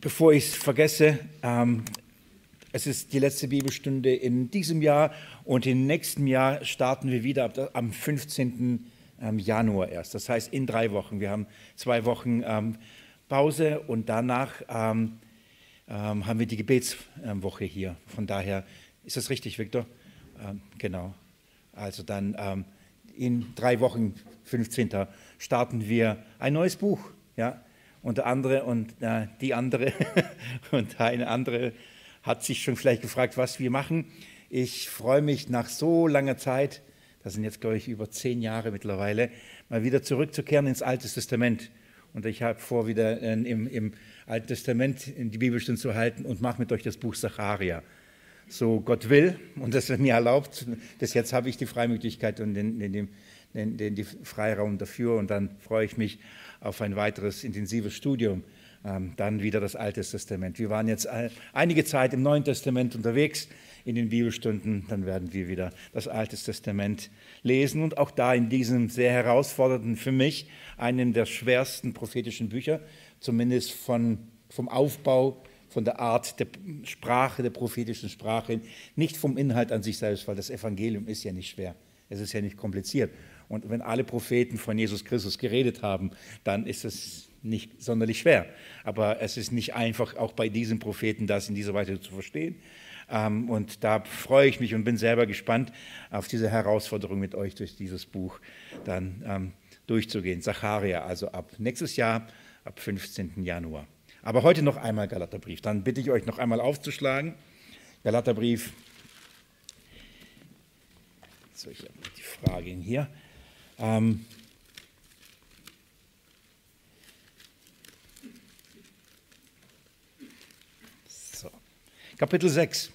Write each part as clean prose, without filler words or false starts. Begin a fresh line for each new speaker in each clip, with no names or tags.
Bevor ich es vergesse, es ist die letzte Bibelstunde in diesem Jahr und im nächsten Jahr starten wir wieder am 15. Januar erst. Das heißt in 3 Wochen. Wir haben 2 Wochen Pause und danach haben wir die Gebetswoche hier. Von daher ist das richtig, Viktor? Genau. Also dann in 3 Wochen, 15. starten wir ein neues Buch. Ja? Und der andere und die andere und eine andere hat sich schon vielleicht gefragt, was wir machen. Ich freue mich nach so langer Zeit, das sind jetzt, glaube ich, über 10 Jahre mittlerweile, mal wieder zurückzukehren ins Alte Testament. Und ich habe vor, wieder im Alten Testament in die Bibelstunde zu halten und mache mit euch das Buch Sacharja. So Gott will und das mir erlaubt. Bis jetzt habe ich die Freimütigkeit und den Freiraum dafür und dann freue ich mich auf ein weiteres intensives Studium, dann wieder das Alte Testament. Wir waren jetzt einige Zeit im Neuen Testament unterwegs in den Bibelstunden, dann werden wir wieder das Alte Testament lesen und auch da in diesem sehr herausfordernden, für mich, einem der schwersten prophetischen Bücher, zumindest vom Aufbau, von der Art der Sprache, der prophetischen Sprache, nicht vom Inhalt an sich selbst, weil das Evangelium ist ja nicht schwer, es ist ja nicht kompliziert. Und wenn alle Propheten von Jesus Christus geredet haben, dann ist es nicht sonderlich schwer. Aber es ist nicht einfach, auch bei diesen Propheten das in dieser Weise zu verstehen. Und da freue ich mich und bin selber gespannt auf diese Herausforderung mit euch durch dieses Buch dann durchzugehen. Sacharja, also ab nächstes Jahr, ab 15. Januar. Aber heute noch einmal Galaterbrief. Dann bitte ich euch noch einmal aufzuschlagen. Galaterbrief. So, ich habe die Frage hier. So. Kapitel 6.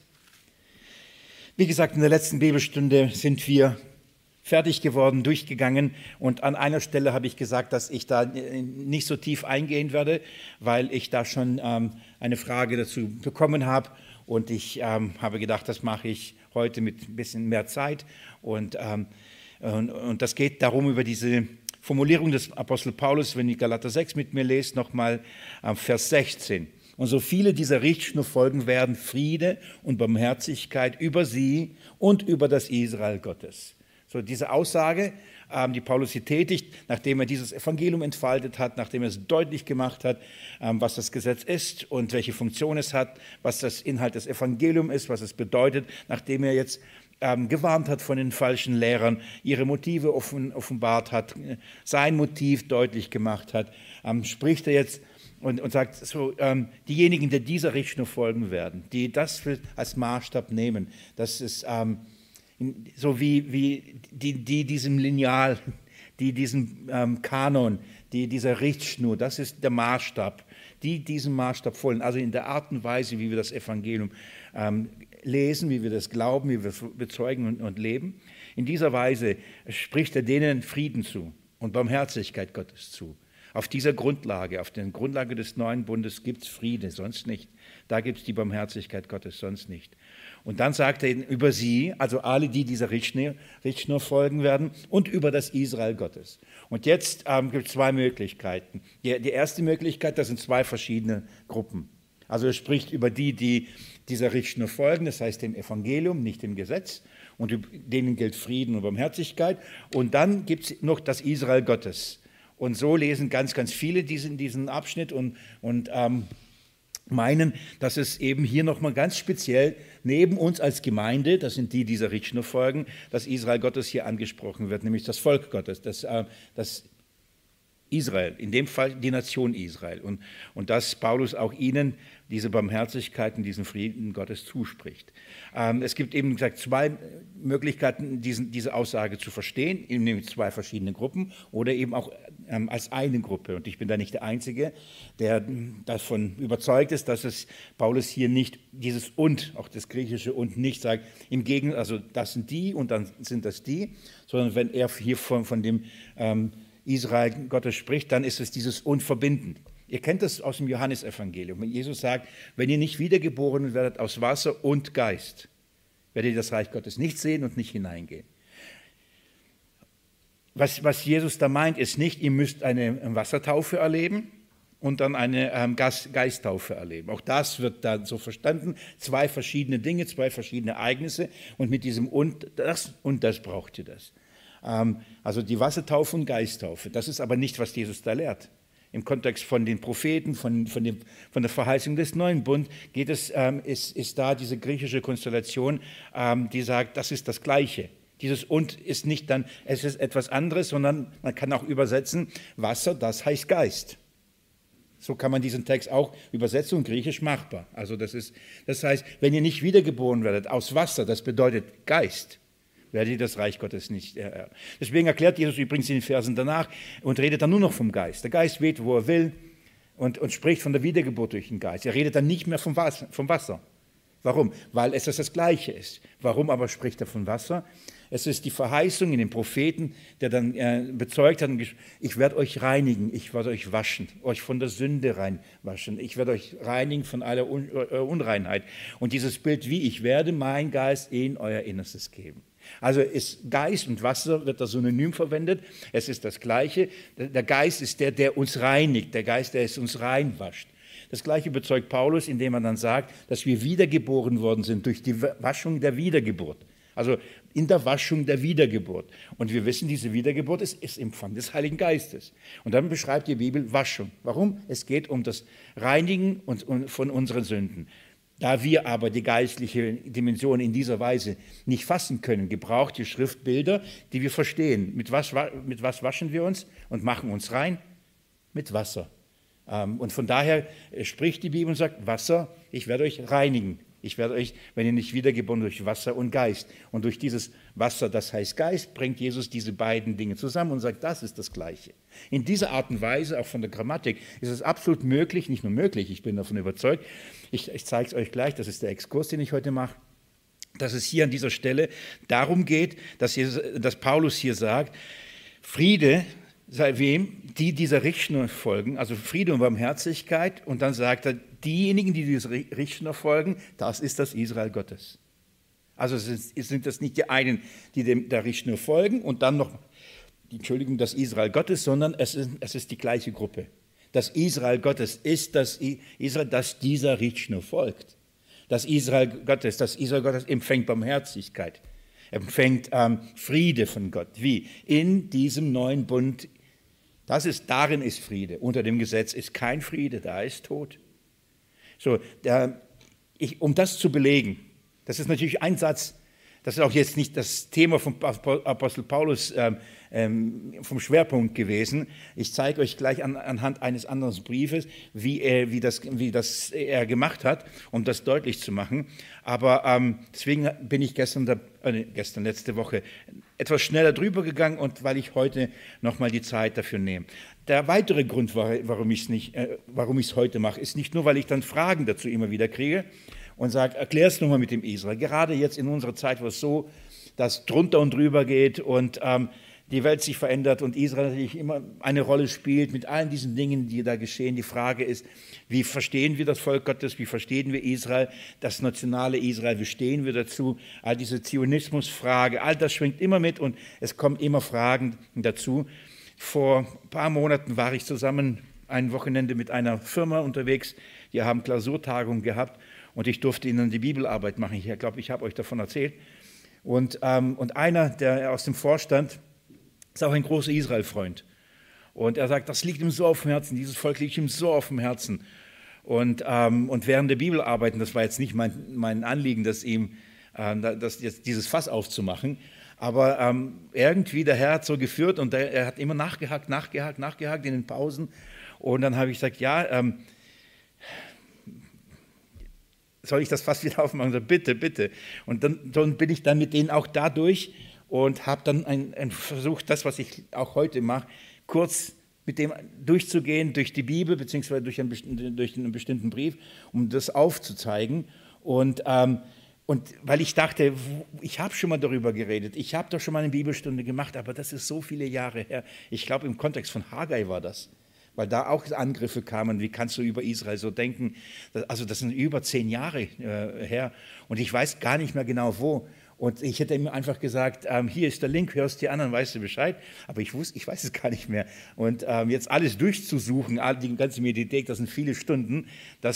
Wie gesagt, in der letzten Bibelstunde sind wir fertig geworden, durchgegangen und an einer Stelle habe ich gesagt, dass ich da nicht so tief eingehen werde, weil ich da schon eine Frage dazu bekommen habe und ich habe gedacht, das mache ich heute mit ein bisschen mehr Zeit und das geht darum, über diese Formulierung des Apostel Paulus, wenn ihr Galater 6 mit mir lest, nochmal Vers 16. Und so viele dieser Richtschnur folgen werden Friede und Barmherzigkeit über sie und über das Israel Gottes. So diese Aussage, die Paulus hier tätigt, nachdem er dieses Evangelium entfaltet hat, nachdem er es deutlich gemacht hat, was das Gesetz ist und welche Funktion es hat, was das Inhalt des Evangeliums ist, was es bedeutet, nachdem er jetzt gewarnt hat von den falschen Lehrern, ihre Motive offenbart hat, sein Motiv deutlich gemacht hat, spricht er jetzt und sagt, so, diejenigen, die dieser Richtschnur folgen werden, die das als Maßstab nehmen, das ist so wie die diesem Lineal, die diesem Kanon, dieser Richtschnur, das ist der Maßstab, die diesem Maßstab folgen, also in der Art und Weise, wie wir das Evangelium lesen, wie wir das glauben, wie wir es bezeugen und leben. In dieser Weise spricht er denen Frieden zu und Barmherzigkeit Gottes zu. Auf dieser Grundlage, auf der Grundlage des neuen Bundes gibt es Friede, sonst nicht. Da gibt es die Barmherzigkeit Gottes, sonst nicht. Und dann sagt er über sie, also alle, die dieser Richtschnur folgen werden, und über das Israel Gottes. Und jetzt gibt es 2 Möglichkeiten. Die erste Möglichkeit, das sind 2 verschiedene Gruppen. Also er spricht über die dieser Richtschnur folgen, das heißt dem Evangelium, nicht dem Gesetz. Und denen gilt Frieden und Barmherzigkeit. Und dann gibt es noch das Israel Gottes. Und so lesen ganz, ganz viele diesen Abschnitt und meinen, dass es eben hier nochmal ganz speziell neben uns als Gemeinde, das sind die dieser Richtschnur folgen, dass Israel Gottes hier angesprochen wird, nämlich das Volk Gottes, das Israel, in dem Fall die Nation Israel. Und dass Paulus auch ihnen diese Barmherzigkeit und diesen Frieden Gottes zuspricht. Es gibt eben gesagt 2 Möglichkeiten, diese Aussage zu verstehen, nämlich 2 verschiedene Gruppen oder eben auch als eine Gruppe. Und ich bin da nicht der Einzige, der davon überzeugt ist, dass es Paulus hier nicht dieses und, auch das griechische und nicht sagt, im Gegenteil, also das sind die und dann sind das die, sondern wenn er hier von dem Israel Gottes spricht, dann ist es dieses und verbindend. Ihr kennt das aus dem Johannesevangelium, wenn Jesus sagt, wenn ihr nicht wiedergeboren werdet aus Wasser und Geist, werdet ihr das Reich Gottes nicht sehen und nicht hineingehen. Was Jesus da meint, ist nicht, ihr müsst eine Wassertaufe erleben und dann eine Geisttaufe erleben. Auch das wird dann so verstanden. 2 verschiedene Dinge, 2 verschiedene Ereignisse und mit diesem und das braucht ihr das. Also die Wassertaufe und Geisttaufe. Das ist aber nicht, was Jesus da lehrt. Im Kontext von den Propheten, von der Verheißung des neuen Bundes ist da diese griechische Konstellation, die sagt, das ist das Gleiche. Dieses und ist nicht dann, es ist etwas anderes, sondern man kann auch übersetzen, Wasser, das heißt Geist. So kann man diesen Text auch übersetzen und griechisch machbar. Also das heißt, wenn ihr nicht wiedergeboren werdet aus Wasser, das bedeutet Geist, werdet ihr das Reich Gottes nicht. Deswegen erklärt Jesus übrigens in den Versen danach und redet dann nur noch vom Geist. Der Geist weht, wo er will und spricht von der Wiedergeburt durch den Geist. Er redet dann nicht mehr vom Wasser. Warum? Weil es das Gleiche ist. Warum aber spricht er von Wasser? Es ist die Verheißung in den Propheten, der dann bezeugt hat, ich werde euch reinigen, ich werde euch waschen, euch von der Sünde reinwaschen, ich werde euch reinigen von aller Unreinheit. Und dieses Bild, wie ich werde meinen Geist in euer Innerstes geben. Also ist Geist und Wasser wird da synonym verwendet. Es ist das Gleiche. Der Geist ist der uns reinigt. Der Geist, der es uns reinwascht. Das Gleiche bezeugt Paulus, indem er dann sagt, dass wir wiedergeboren worden sind durch die Waschung der Wiedergeburt. Also in der Waschung der Wiedergeburt. Und wir wissen, diese Wiedergeburt ist Empfang des Heiligen Geistes. Und dann beschreibt die Bibel Waschung. Warum? Es geht um das Reinigen von unseren Sünden. Da wir aber die geistliche Dimension in dieser Weise nicht fassen können, gebraucht die Schrift Bilder, die wir verstehen. Mit was waschen wir uns und machen uns rein? Mit Wasser. Und von daher spricht die Bibel und sagt, Wasser, ich werde euch reinigen. Ich werde euch, wenn ihr nicht wiedergeboren durch Wasser und Geist. Und durch dieses Wasser, das heißt Geist, bringt Jesus diese beiden Dinge zusammen und sagt, das ist das Gleiche. In dieser Art und Weise, auch von der Grammatik, ist es absolut möglich, nicht nur möglich, ich bin davon überzeugt, ich zeige es euch gleich, das ist der Exkurs, den ich heute mache, dass es hier an dieser Stelle darum geht, dass Paulus hier sagt, Friede sei wem, die dieser Richtschnur folgen, also Friede und Barmherzigkeit, und dann sagt er, diejenigen, die dieser Richtschnur folgen, das ist das Israel Gottes. Also sind das nicht die einen, die der Richtschnur folgen und dann noch, Entschuldigung, das Israel Gottes, sondern es ist die gleiche Gruppe. Das Israel Gottes ist das Israel, das dieser Richtschnur folgt. Das Israel Gottes empfängt Barmherzigkeit, empfängt Friede von Gott. Wie? In diesem neuen Bund. Darin ist Friede. Unter dem Gesetz ist kein Friede, da ist Tod. So, um das zu belegen, das ist natürlich ein Satz, das ist auch jetzt nicht das Thema vom Apostel Paulus vom Schwerpunkt gewesen. Ich zeige euch gleich anhand eines anderen Briefes, wie das er gemacht hat, um das deutlich zu machen. Aber deswegen bin ich letzte Woche, etwas schneller drüber gegangen und weil ich heute nochmal die Zeit dafür nehme. Der weitere Grund, warum ich es heute mache, ist nicht nur, weil ich dann Fragen dazu immer wieder kriege und sage, erklär es nochmal mit dem Israel. Gerade jetzt in unserer Zeit, wo es so, dass drunter und drüber geht und die Welt sich verändert und Israel natürlich immer eine Rolle spielt mit allen diesen Dingen, die da geschehen. Die Frage ist, wie verstehen wir das Volk Gottes, wie verstehen wir Israel, das nationale Israel, wie stehen wir dazu? All diese Zionismusfrage, all das schwingt immer mit und es kommen immer Fragen dazu. Vor ein paar Monaten war ich zusammen ein Wochenende mit einer Firma unterwegs, die haben Klausurtagung gehabt und ich durfte ihnen die Bibelarbeit machen. Ich glaube, ich habe euch davon erzählt. Und einer, der aus dem Vorstand, ist auch ein großer Israel-Freund. Und er sagt, das liegt ihm so auf dem Herzen, dieses Volk liegt ihm so auf dem Herzen. Und während der Bibelarbeit, das war jetzt nicht mein Anliegen, jetzt dieses Fass aufzumachen, aber irgendwie der Herr hat so geführt und er hat immer nachgehakt in den Pausen. Und dann habe ich gesagt, ja, soll ich das Fass wieder aufmachen? So, bitte. Und dann bin ich dann mit denen auch da durch und habe dann versucht, das, was ich auch heute mache, kurz mit dem durchzugehen, durch die Bibel, beziehungsweise durch einen bestimmten Brief, um das aufzuzeigen. Und weil ich dachte, ich habe schon mal darüber geredet, ich habe doch schon mal eine Bibelstunde gemacht, aber das ist so viele Jahre her. Ich glaube, im Kontext von Haggai war das, weil da auch Angriffe kamen, wie kannst du über Israel so denken? Also das sind über 10 Jahre her und ich weiß gar nicht mehr genau wo. Und ich hätte ihm einfach gesagt, hier ist der Link, hörst dir an, dann weißt du Bescheid. Aber ich weiß es gar nicht mehr. Und jetzt alles durchzusuchen, die ganze Mediathek, das sind viele Stunden.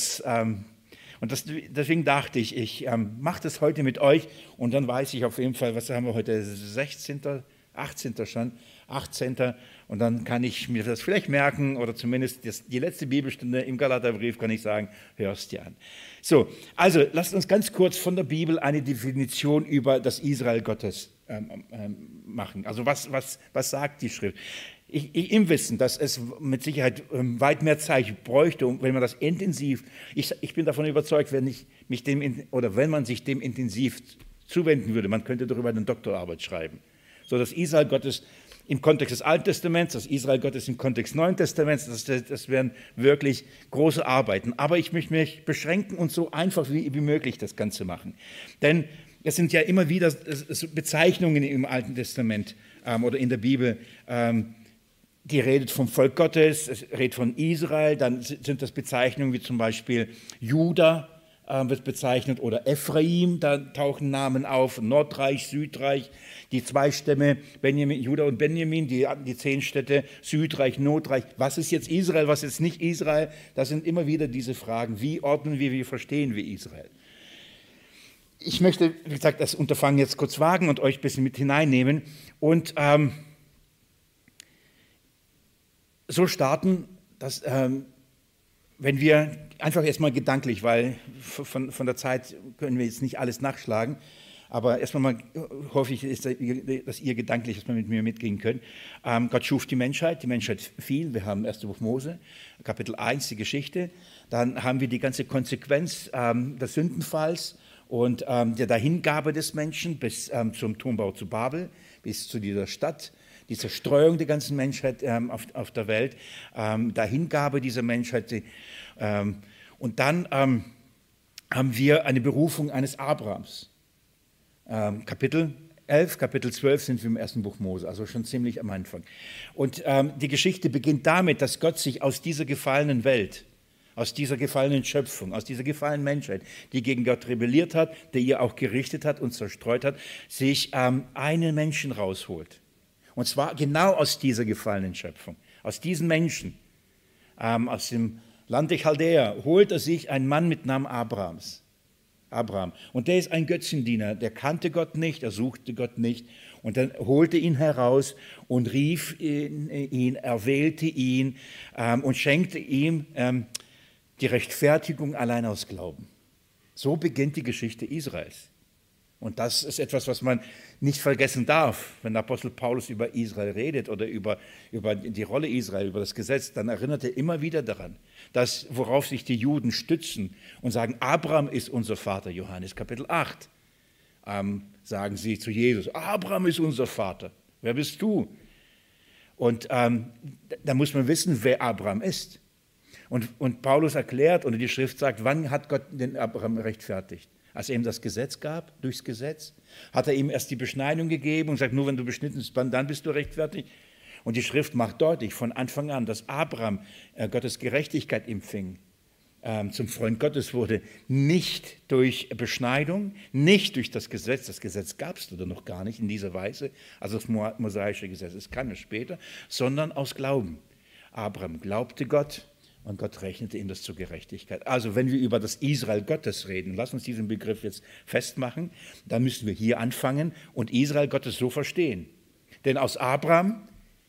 Deswegen dachte ich, ich mache das heute mit euch. Und dann weiß ich auf jeden Fall, was haben wir heute, 16., 18. schon, 18. Und dann kann ich mir das vielleicht merken oder zumindest die letzte Bibelstunde im Galaterbrief kann ich sagen, hörst dir an. So, also lasst uns ganz kurz von der Bibel eine Definition über das Israel Gottes machen. Also was sagt die Schrift? Im Wissen, dass es mit Sicherheit weit mehr Zeit bräuchte, wenn man das intensiv, ich bin davon überzeugt, wenn man sich dem intensiv zuwenden würde, man könnte darüber eine Doktorarbeit schreiben. So, das Israel Gottes im Kontext des Alten Testaments, das Israel Gottes im Kontext des Neuen Testaments, das wären wirklich große Arbeiten. Aber ich möchte mich beschränken und so einfach wie möglich das Ganze machen. Denn es sind ja immer wieder Bezeichnungen im Alten Testament oder in der Bibel, die redet vom Volk Gottes, es redet von Israel, dann sind das Bezeichnungen wie zum Beispiel Juda, wird bezeichnet, oder Ephraim, da tauchen Namen auf, Nordreich, Südreich, die zwei Stämme, Juda und Benjamin, die 10 Städte, Südreich, Nordreich. Was ist jetzt Israel, was ist nicht Israel? Das sind immer wieder diese Fragen. Wie ordnen wir, wie verstehen wir Israel? Ich möchte, wie gesagt, das Unterfangen jetzt kurz wagen und euch ein bisschen mit hineinnehmen und so starten, dass wenn wir einfach erstmal gedanklich, weil von der Zeit können wir jetzt nicht alles nachschlagen, aber erstmal mal hoffe ich, dass ihr gedanklich erstmal mit mir mitgehen könnt. Gott schuf die Menschheit fiel, wir haben 1. Buch Mose, Kapitel 1, die Geschichte, dann haben wir die ganze Konsequenz des Sündenfalls und der Dahingabe des Menschen bis zum Turmbau zu Babel, bis zu dieser Stadt, die Zerstreuung der ganzen Menschheit auf der Welt, Dahingabe dieser Menschheit. Und dann haben wir eine Berufung eines Abrahams. Kapitel 11, Kapitel 12 sind wir im 1. Buch Mose, also schon ziemlich am Anfang. Und die Geschichte beginnt damit, dass Gott sich aus dieser gefallenen Welt, aus dieser gefallenen Schöpfung, aus dieser gefallenen Menschheit, die gegen Gott rebelliert hat, der ihr auch gerichtet hat und zerstreut hat, sich einen Menschen rausholt. Und zwar genau aus dieser gefallenen Schöpfung, aus diesen Menschen, aus dem Land der Chaldäer, holt er sich einen Mann mit Namen Abraham. Und der ist ein Götzendiener, der kannte Gott nicht, er suchte Gott nicht. Und dann holte ihn heraus und rief ihn, erwählte ihn und schenkte ihm die Rechtfertigung allein aus Glauben. So beginnt die Geschichte Israels. Und das ist etwas, was man nicht vergessen darf. Wenn der Apostel Paulus über Israel redet oder über die Rolle Israel, über das Gesetz, dann erinnert er immer wieder daran, dass worauf sich die Juden stützen und sagen, Abraham ist unser Vater, Johannes Kapitel 8, sagen sie zu Jesus, Abraham ist unser Vater, wer bist du? Und da muss man wissen, wer Abraham ist. Und Paulus erklärt, oder die Schrift sagt, wann hat Gott den Abraham rechtfertigt? Als er ihm das Gesetz gab, durchs Gesetz, hat er ihm erst die Beschneidung gegeben und sagt, nur wenn du beschnitten bist, dann bist du rechtfertigt. Und die Schrift macht deutlich von Anfang an, dass Abraham Gottes Gerechtigkeit empfing, zum Freund Gottes wurde, nicht durch Beschneidung, nicht durch das Gesetz gab es oder noch gar nicht in dieser Weise, also das mosaische Gesetz, es kam ja später, sondern aus Glauben. Abraham glaubte Gott, und Gott rechnete ihm das zur Gerechtigkeit. Also wenn wir über das Israel Gottes reden, lass uns diesen Begriff jetzt festmachen, dann müssen wir hier anfangen und Israel Gottes so verstehen. Denn aus Abraham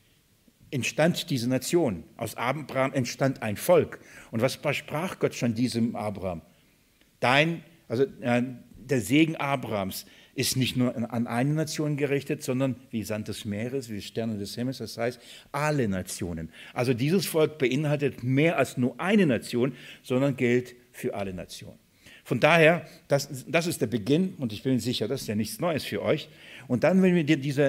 entstand diese Nation, aus Abraham entstand ein Volk. Und was versprach Gott schon diesem Abraham? Der Segen Abrahams ist nicht nur an eine Nation gerichtet, sondern wie Sand des Meeres, wie Sterne des Himmels, das heißt alle Nationen. Also dieses Volk beinhaltet mehr als nur eine Nation, sondern gilt für alle Nationen. Von daher, das ist der Beginn und ich bin sicher, das ist ja nichts Neues für euch. Und dann, wenn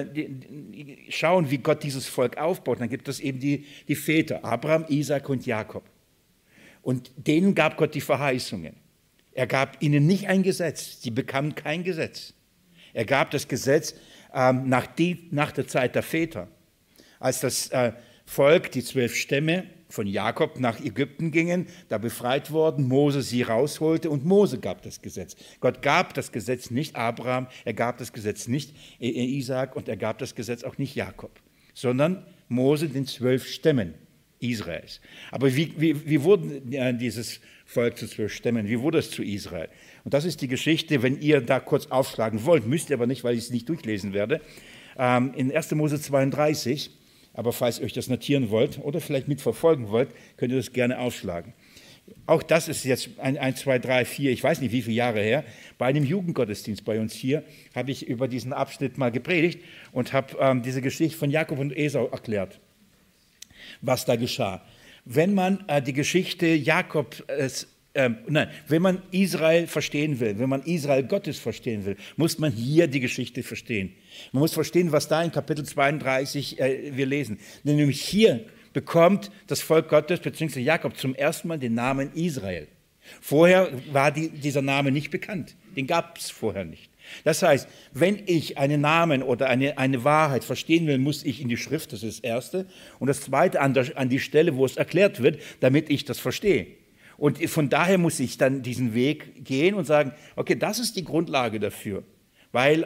wir schauen, wie Gott dieses Volk aufbaut, dann gibt es eben die Väter, Abraham, Isaak und Jakob. Und denen gab Gott die Verheißungen. Er gab ihnen nicht ein Gesetz, sie bekamen kein Gesetz. Er gab das Gesetz nach der Zeit der Väter, als das Volk, die 12 Stämme, von Jakob nach Ägypten gingen, da befreit worden, Mose sie rausholte und Mose gab das Gesetz. Gott gab das Gesetz nicht Abraham, er gab das Gesetz nicht Isaak und er gab das Gesetz auch nicht Jakob, sondern Mose den 12 Stämmen Israels. Aber wie wurde dieses Volk zu 12 Stämmen? Wie wurde es zu Israel? Und das ist die Geschichte, wenn ihr da kurz aufschlagen wollt, müsst ihr aber nicht, weil ich es nicht durchlesen werde, in 1. Mose 32, aber falls ihr euch das notieren wollt oder vielleicht mitverfolgen wollt, könnt ihr das gerne aufschlagen. Auch das ist jetzt 1, 2, 3, 4, ich weiß nicht wie viele Jahre her, bei einem Jugendgottesdienst bei uns hier habe ich über diesen Abschnitt mal gepredigt und habe diese Geschichte von Jakob und Esau erklärt, was da geschah. Wenn man die Geschichte Jakobs, wenn man Israel verstehen will, wenn man Israel Gottes verstehen will, muss man hier die Geschichte verstehen. Man muss verstehen, was da in Kapitel 32 wir lesen. Denn nämlich hier bekommt das Volk Gottes, beziehungsweise Jakob, zum ersten Mal den Namen Israel. Vorher war dieser Name nicht bekannt. Den gab es vorher nicht. Das heißt, wenn ich einen Namen oder eine Wahrheit verstehen will, muss ich in die Schrift, das ist das Erste. Und das Zweite an die Stelle, wo es erklärt wird, damit ich das verstehe. Und von daher muss ich dann diesen Weg gehen und sagen, okay, das ist die Grundlage dafür. Weil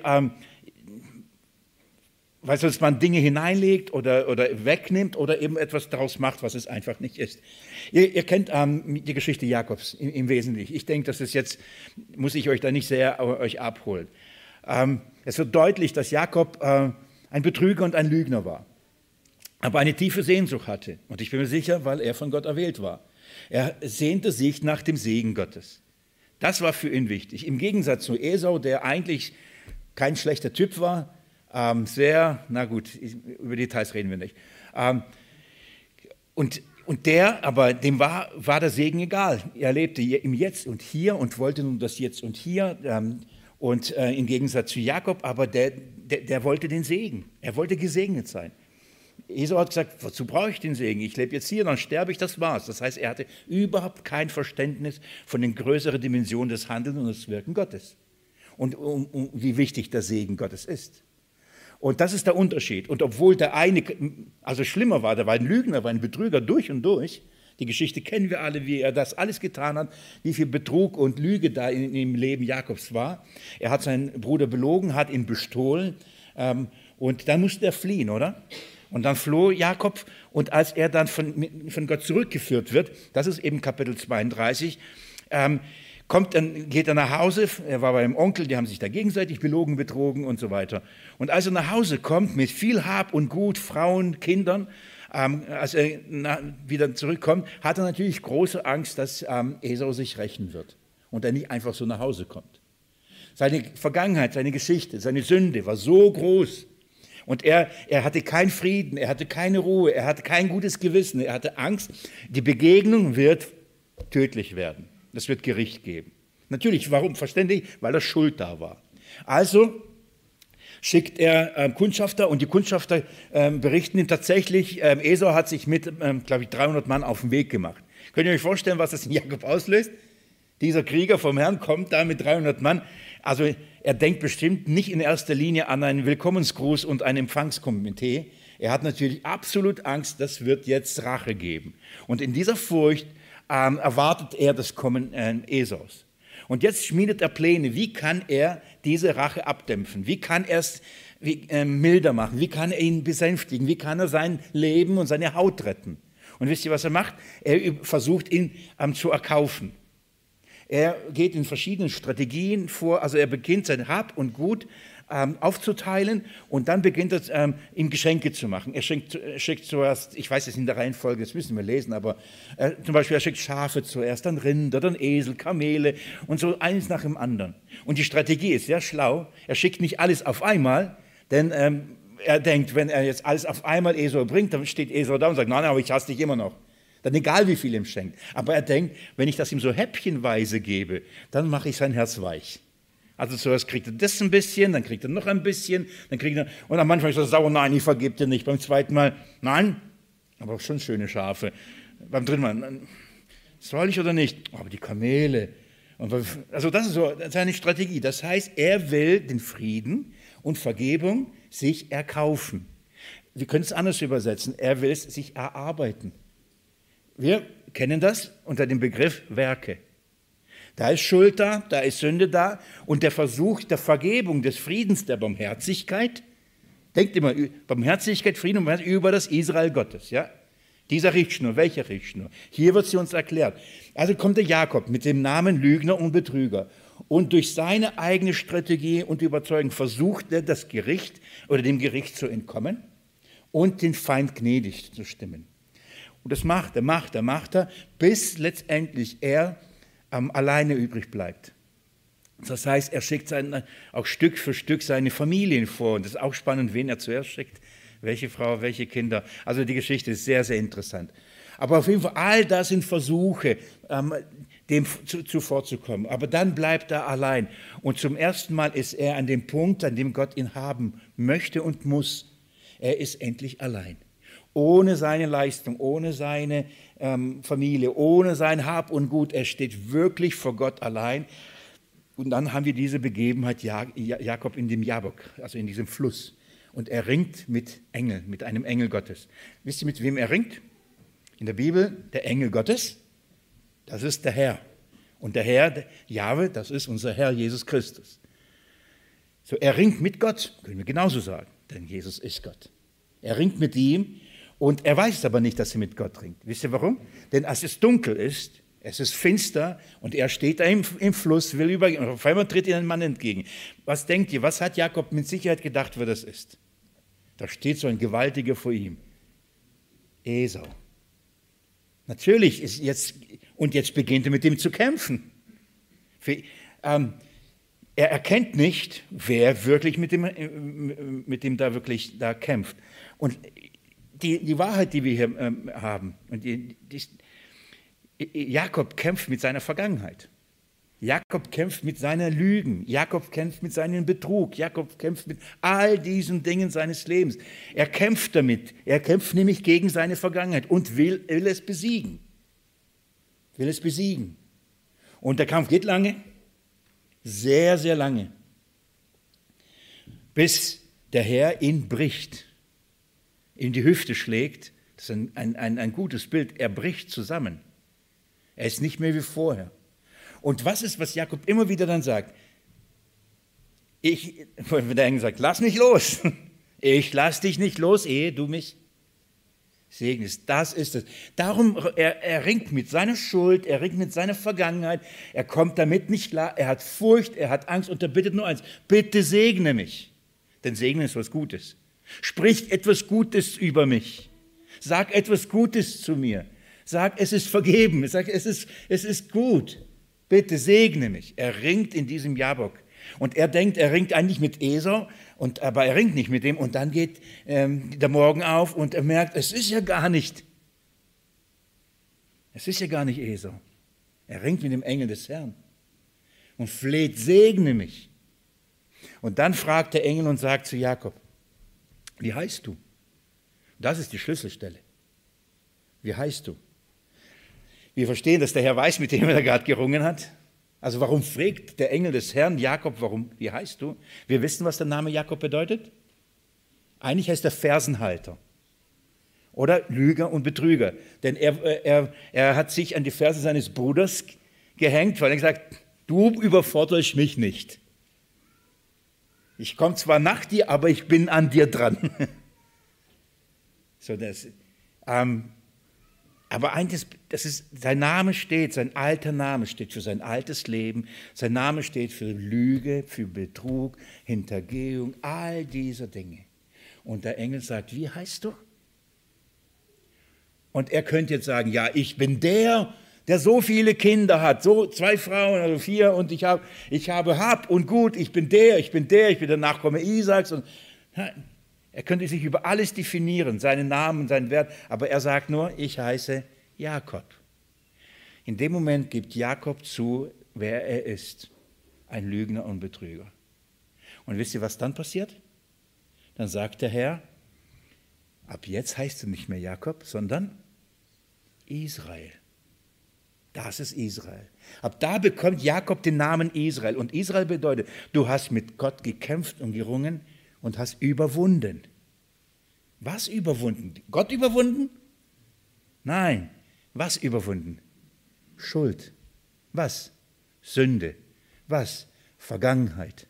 sonst man Dinge hineinlegt oder wegnimmt oder eben etwas daraus macht, was es einfach nicht ist. Ihr kennt die Geschichte Jakobs im Wesentlichen. Ich denke, das ist jetzt, muss ich euch da nicht sehr euch abholen. Es wird deutlich, dass Jakob ein Betrüger und ein Lügner war, aber eine tiefe Sehnsucht hatte. Und ich bin mir sicher, weil er von Gott erwählt war. Er sehnte sich nach dem Segen Gottes. Das war für ihn wichtig. Im Gegensatz zu Esau, der eigentlich kein schlechter Typ war, na gut, über Details reden wir nicht. Und dem war der Segen egal. Er lebte im Jetzt und hier und wollte nun das Jetzt und hier. Und im Gegensatz zu Jakob, aber der wollte den Segen. Er wollte gesegnet sein. Esau hat gesagt, wozu brauche ich den Segen? Ich lebe jetzt hier, dann sterbe ich, das war's. Das heißt, er hatte überhaupt kein Verständnis von den größeren Dimensionen des Handelns und des Wirken Gottes. Und wie wichtig der Segen Gottes ist. Und das ist der Unterschied. Und obwohl der eine, also schlimmer war, der war ein Lügner, war ein Betrüger durch und durch. Die Geschichte kennen wir alle, wie er das alles getan hat, wie viel Betrug und Lüge da im Leben Jakobs war. Er hat seinen Bruder belogen, hat ihn bestohlen und dann musste er fliehen, oder? Und dann floh Jakob und als er dann von Gott zurückgeführt wird, das ist eben Kapitel 32, geht er nach Hause, er war bei einem Onkel, die haben sich da gegenseitig belogen, betrogen und so weiter. Und als er nach Hause kommt mit viel Hab und Gut, Frauen, Kindern, als er wieder zurückkommt, hat er natürlich große Angst, dass Esau sich rächen wird und er nicht einfach so nach Hause kommt. Seine Vergangenheit, seine Geschichte, seine Sünde war so groß. Und er hatte keinen Frieden, er hatte keine Ruhe, er hatte kein gutes Gewissen, er hatte Angst, die Begegnung wird tödlich werden. Es wird Gericht geben. Natürlich, warum? Verständlich, weil da Schuld da war. Also schickt er Kundschafter und die Kundschafter berichten ihm tatsächlich, Esau hat sich mit, glaube ich, 300 Mann auf den Weg gemacht. Könnt ihr euch vorstellen, was das in Jakob auslöst? Dieser Krieger vom Herrn kommt da mit 300 Mann. Also er denkt bestimmt nicht in erster Linie an einen Willkommensgruß und ein Empfangskomitee. Er hat natürlich absolut Angst, das wird jetzt Rache geben. Und in dieser Furcht erwartet er das Kommen Esaus. Und jetzt schmiedet er Pläne, wie kann er diese Rache abdämpfen, wie kann er es milder machen, wie kann er ihn besänftigen, wie kann er sein Leben und seine Haut retten. Und wisst ihr, was er macht? Er versucht, ihn zu erkaufen. Er geht in verschiedenen Strategien vor, also er beginnt sein Hab und Gut aufzuteilen und dann beginnt er, ihm Geschenke zu machen. Er schickt zuerst, ich weiß jetzt in der Reihenfolge, das müssen wir lesen, aber zum Beispiel er schickt Schafe zuerst, dann Rinder, dann Esel, Kamele und so eins nach dem anderen. Und die Strategie ist sehr schlau, er schickt nicht alles auf einmal, denn er denkt, wenn er jetzt alles auf einmal Esau bringt, dann steht Esau da und sagt, nein, aber ich hasse dich immer noch. Dann egal, wie viel ihm schenkt. Aber er denkt, wenn ich das ihm so häppchenweise gebe, dann mache ich sein Herz weich. Also zuerst kriegt er das ein bisschen, dann kriegt er noch ein bisschen, dann kriegt er, und am Anfang ist er sauer, nein, ich vergebe dir nicht. Beim zweiten Mal, nein, aber auch schon schöne Schafe. Beim dritten Mal, soll ich oder nicht? Aber die Kamele. Also das ist so seine Strategie. Das heißt, er will den Frieden und Vergebung sich erkaufen. Wir können es anders übersetzen. Er will es sich erarbeiten. Wir kennen das unter dem Begriff Werke. Da ist Schuld da ist Sünde da und der Versuch der Vergebung, des Friedens, der Barmherzigkeit. Denkt immer, Barmherzigkeit, Frieden und Barmherzigkeit über das Israel Gottes. Ja? Dieser Richtschnur, welche Richtschnur? Hier wird sie uns erklärt. Also kommt der Jakob mit dem Namen Lügner und Betrüger. Und durch seine eigene Strategie und Überzeugung versucht er, das Gericht oder dem Gericht zu entkommen und den Feind gnädig zu stimmen. Und das macht er, bis letztendlich er alleine übrig bleibt. Das heißt, er schickt auch Stück für Stück seine Familien vor. Und das ist auch spannend, wen er zuerst schickt, welche Frau, welche Kinder. Also die Geschichte ist sehr, sehr interessant. Aber auf jeden Fall, all das sind Versuche, dem zuvorzukommen. Aber dann bleibt er allein. Und zum ersten Mal ist er an dem Punkt, an dem Gott ihn haben möchte und muss. Er ist endlich allein. Ohne seine Leistung, ohne seine Familie, ohne sein Hab und Gut. Er steht wirklich vor Gott allein. Und dann haben wir diese Begebenheit Jakob in dem Jabok, also in diesem Fluss. Und er ringt mit Engeln, mit einem Engel Gottes. Wisst ihr, mit wem er ringt? In der Bibel der Engel Gottes, das ist der Herr. Und der Herr, Jahwe, das ist unser Herr Jesus Christus. So, er ringt mit Gott, können wir genauso sagen, denn Jesus ist Gott. Er ringt mit ihm und er weiß aber nicht, dass er mit Gott ringt. Wisst ihr warum? Denn als es dunkel ist, es ist finster und er steht da im Fluss, will übergehen. Und auf einmal tritt ihm ein Mann entgegen. Was denkt ihr, was hat Jakob mit Sicherheit gedacht, wer das ist? Da steht so ein Gewaltiger vor ihm. Esau. Natürlich ist jetzt beginnt er mit ihm zu kämpfen. Er erkennt nicht, wer wirklich mit dem da wirklich da kämpft. Und die Wahrheit, die wir hier haben, und Jakob kämpft mit seiner Vergangenheit. Jakob kämpft mit seinen Lügen. Jakob kämpft mit seinem Betrug. Jakob kämpft mit all diesen Dingen seines Lebens. Er kämpft damit. Er kämpft nämlich gegen seine Vergangenheit und will es besiegen. Will es besiegen. Und der Kampf geht lange. Sehr, sehr lange. Bis der Herr ihn bricht. In die Hüfte schlägt. Das ist ein gutes Bild. Er bricht zusammen. Er ist nicht mehr wie vorher. Und was ist, was Jakob immer wieder dann sagt? Der Engel sagt, lass mich los. Ich lass dich nicht los, ehe du mich segnest. Das ist es. Darum, er ringt mit seiner Schuld, er ringt mit seiner Vergangenheit, er kommt damit nicht klar, er hat Furcht, er hat Angst und er bittet nur eins, bitte segne mich. Denn Segnen ist was Gutes. Sprich etwas Gutes über mich. Sag etwas Gutes zu mir. Sag, es ist vergeben. Sag, es ist gut. Bitte segne mich. Er ringt in diesem Jabok. Und er denkt, er ringt eigentlich mit Esau, aber er ringt nicht mit dem. Und dann geht der Morgen auf und er merkt, es ist ja gar nicht Esau. Er ringt mit dem Engel des Herrn und fleht, segne mich. Und dann fragt der Engel und sagt zu Jakob, wie heißt du? Das ist die Schlüsselstelle. Wie heißt du? Wir verstehen, dass der Herr weiß, mit dem er gerade gerungen hat. Also warum fragt der Engel des Herrn Jakob, wie heißt du? Wir wissen, was der Name Jakob bedeutet. Eigentlich heißt er Fersenhalter oder Lüger und Betrüger. Denn er hat sich an die Ferse seines Bruders gehängt, weil er gesagt hat, du überforderst mich nicht. Ich komme zwar nach dir, aber ich bin an dir dran. Aber sein Name steht, sein alter Name steht für sein altes Leben, sein Name steht für Lüge, für Betrug, Hintergehung, all diese Dinge. Und der Engel sagt, wie heißt du? Und er könnte jetzt sagen, ja, ich bin der so viele Kinder hat, so 2 Frauen, also 4, und ich habe Hab und Gut, ich bin der Nachkomme Isaaks. Und er könnte sich über alles definieren, seinen Namen, seinen Wert, aber er sagt nur, ich heiße Jakob. In dem Moment gibt Jakob zu, wer er ist, ein Lügner und Betrüger. Und wisst ihr, was dann passiert? Dann sagt der Herr, ab jetzt heißt du nicht mehr Jakob, sondern Israel. Das ist Israel. Ab da bekommt Jakob den Namen Israel. Und Israel bedeutet, du hast mit Gott gekämpft und gerungen und hast überwunden. Was überwunden? Gott überwunden? Nein. Was überwunden? Schuld. Was? Sünde. Was? Vergangenheit.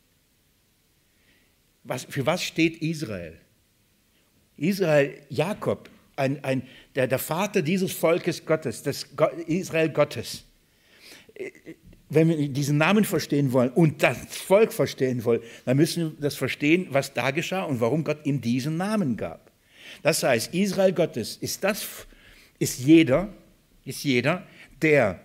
Für was steht Israel? Israel, Jakob, der Vater dieses Volkes Gottes, Israel Gottes. Wenn wir diesen Namen verstehen wollen und das Volk verstehen wollen, dann müssen wir das verstehen, was da geschah und warum Gott ihm diesen Namen gab. Das heißt, Israel Gottes ist jeder, der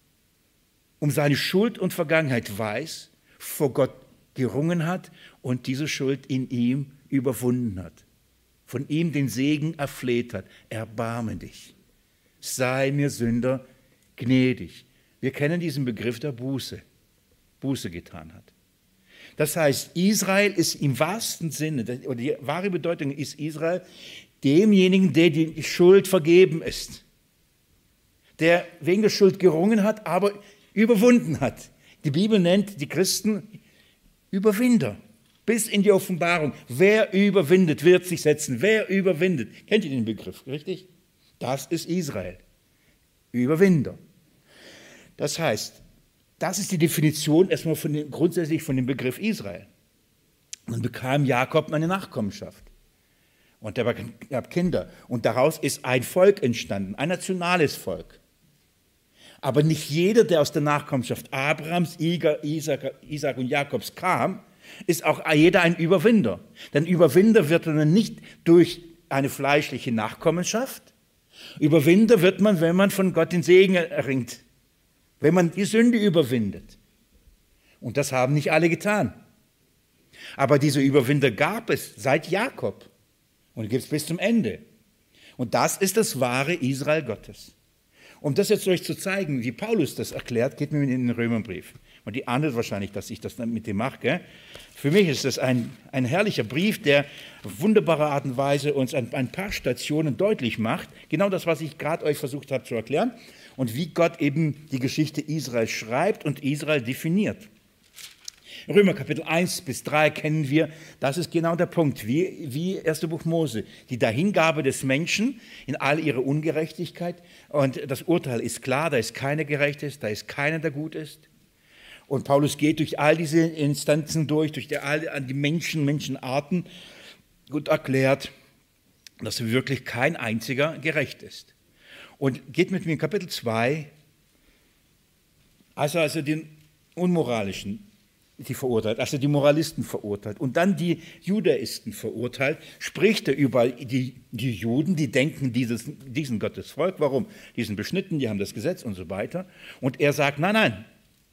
um seine Schuld und Vergangenheit weiß, vor Gott gerungen hat und diese Schuld in ihm überwunden hat. Von ihm den Segen erfleht hat. Erbarme dich. Sei mir Sünder gnädig. Wir kennen diesen Begriff der Buße. Buße getan hat. Das heißt, Israel ist im wahrsten Sinne, oder die wahre Bedeutung ist Israel, demjenigen, der die Schuld vergeben ist. Der wegen der Schuld gerungen hat, aber überwunden hat. Die Bibel nennt die Christen Überwinder. Bis in die Offenbarung. Wer überwindet, wird sich setzen. Wer überwindet? Kennt ihr den Begriff, richtig? Das ist Israel. Überwinder. Das heißt, das ist die Definition erstmal grundsätzlich von dem Begriff Israel. Dann bekam Jakob eine Nachkommenschaft. Und er gab Kinder. Und daraus ist ein Volk entstanden, ein nationales Volk. Aber nicht jeder, der aus der Nachkommenschaft Abrahams, Isaak und Jakobs kam, ist auch jeder ein Überwinder. Denn Überwinder wird man nicht durch eine fleischliche Nachkommenschaft. Überwinder wird man, wenn man von Gott den Segen erringt. Wenn man die Sünde überwindet. Und das haben nicht alle getan. Aber diese Überwinder gab es seit Jakob. Und gibt es bis zum Ende. Und das ist das wahre Israel Gottes. Um das jetzt euch zu zeigen, wie Paulus das erklärt, geht mir in den Römerbrief. Und die ahnt wahrscheinlich, dass ich das mit dem mache. Gell? Für mich ist das ein herrlicher Brief, der auf wunderbare Art und Weise uns an ein paar Stationen deutlich macht. Genau das, was ich gerade euch versucht habe zu erklären. Und wie Gott eben die Geschichte Israel schreibt und Israel definiert. Römer Kapitel 1 bis 3 kennen wir, das ist genau der Punkt, wie 1. Buch Mose, die Dahingabe des Menschen in all ihrer Ungerechtigkeit. Und das Urteil ist klar, da ist keiner gerecht ist, da ist keiner, der gut ist. Und Paulus geht durch all diese Instanzen durch all die Menschenarten und erklärt, dass wirklich kein einziger gerecht ist. Und geht mit mir in Kapitel 2, also den Unmoralischen, die verurteilt, also die Moralisten verurteilt und dann die Judaisten verurteilt, spricht er über die Juden, die denken, diesen Gottesvolk, warum? Die sind beschnitten, die haben das Gesetz und so weiter. Und er sagt, nein,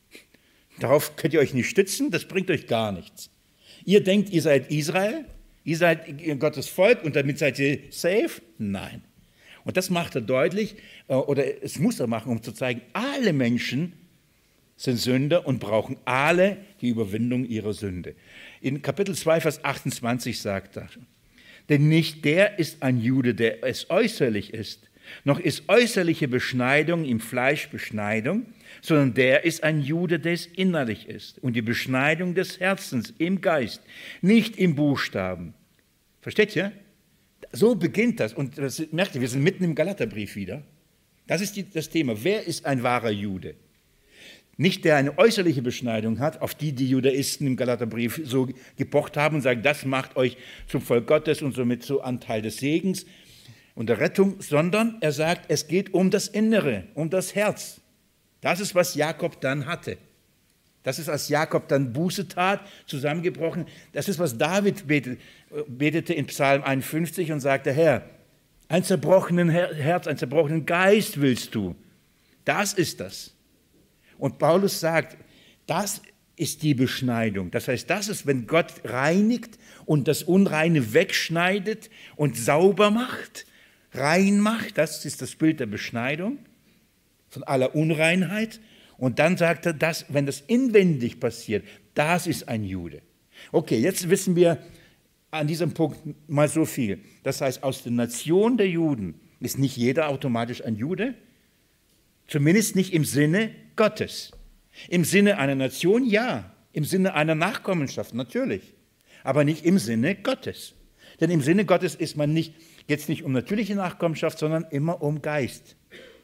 darauf könnt ihr euch nicht stützen, das bringt euch gar nichts. Ihr denkt, ihr seid Israel, ihr seid Gottes Volk und damit seid ihr safe? Nein. Und das macht er deutlich, oder es muss er machen, um zu zeigen, alle Menschen sind Sünder und brauchen alle die Überwindung ihrer Sünde. In Kapitel 2, Vers 28 sagt er, denn nicht der ist ein Jude, der es äußerlich ist, noch ist äußerliche Beschneidung im Fleisch Beschneidung, sondern der ist ein Jude, der es innerlich ist. Und die Beschneidung des Herzens im Geist, nicht im Buchstaben. Versteht ihr? So beginnt das. Und das, merkt ihr, wir sind mitten im Galaterbrief wieder. Das ist das Thema. Wer ist ein wahrer Jude? Nicht der eine äußerliche Beschneidung hat, auf die Judaisten im Galaterbrief so gepocht haben und sagen, das macht euch zum Volk Gottes und somit zu Anteil des Segens und der Rettung, sondern er sagt, es geht um das Innere, um das Herz. Das ist, was Jakob dann hatte. Das ist, als Jakob dann Buße tat, zusammengebrochen. Das ist, was David betete in Psalm 51 und sagte, Herr, ein zerbrochenen Herz, einen zerbrochenen Geist willst du. Das ist das. Und Paulus sagt, das ist die Beschneidung. Das heißt, das ist, wenn Gott reinigt und das Unreine wegschneidet und sauber macht, rein macht. Das ist das Bild der Beschneidung von aller Unreinheit. Und dann sagt er, dass, wenn das inwendig passiert, das ist ein Jude. Okay, jetzt wissen wir an diesem Punkt mal so viel. Das heißt, aus der Nation der Juden ist nicht jeder automatisch ein Jude, zumindest nicht im Sinne Gottes. Im Sinne einer Nation, ja. Im Sinne einer Nachkommenschaft, natürlich. Aber nicht im Sinne Gottes. Denn im Sinne Gottes ist man nicht, jetzt nicht um natürliche Nachkommenschaft, sondern immer um Geist.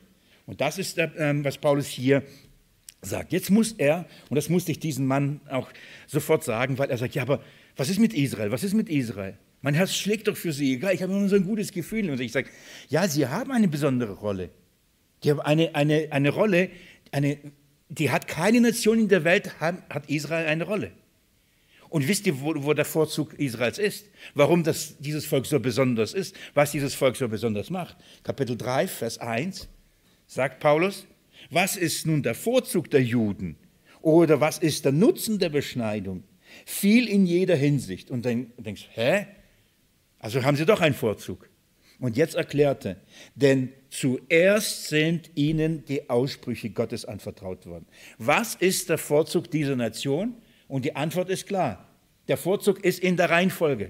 Und das ist, was Paulus hier sagt. Jetzt muss er, und das musste ich diesem Mann auch sofort sagen, weil er sagt, ja, aber was ist mit Israel? Was ist mit Israel? Mein Herz schlägt doch für sie. Ich habe nur so ein gutes Gefühl. Und ich sage, ja, sie haben eine besondere Rolle. Die haben eine Rolle, die hat keine Nation in der Welt, hat Israel eine Rolle. Und wisst ihr, wo der Vorzug Israels ist? Warum dieses Volk so besonders ist? Was dieses Volk so besonders macht? Kapitel 3, Vers 1 sagt Paulus, was ist nun der Vorzug der Juden? Oder was ist der Nutzen der Beschneidung? Viel in jeder Hinsicht. Und dann denkst du, hä? Also haben sie doch einen Vorzug. Und jetzt erklärte, denn zuerst sind ihnen die Aussprüche Gottes anvertraut worden. Was ist der Vorzug dieser Nation? Und die Antwort ist klar. Der Vorzug ist in der Reihenfolge.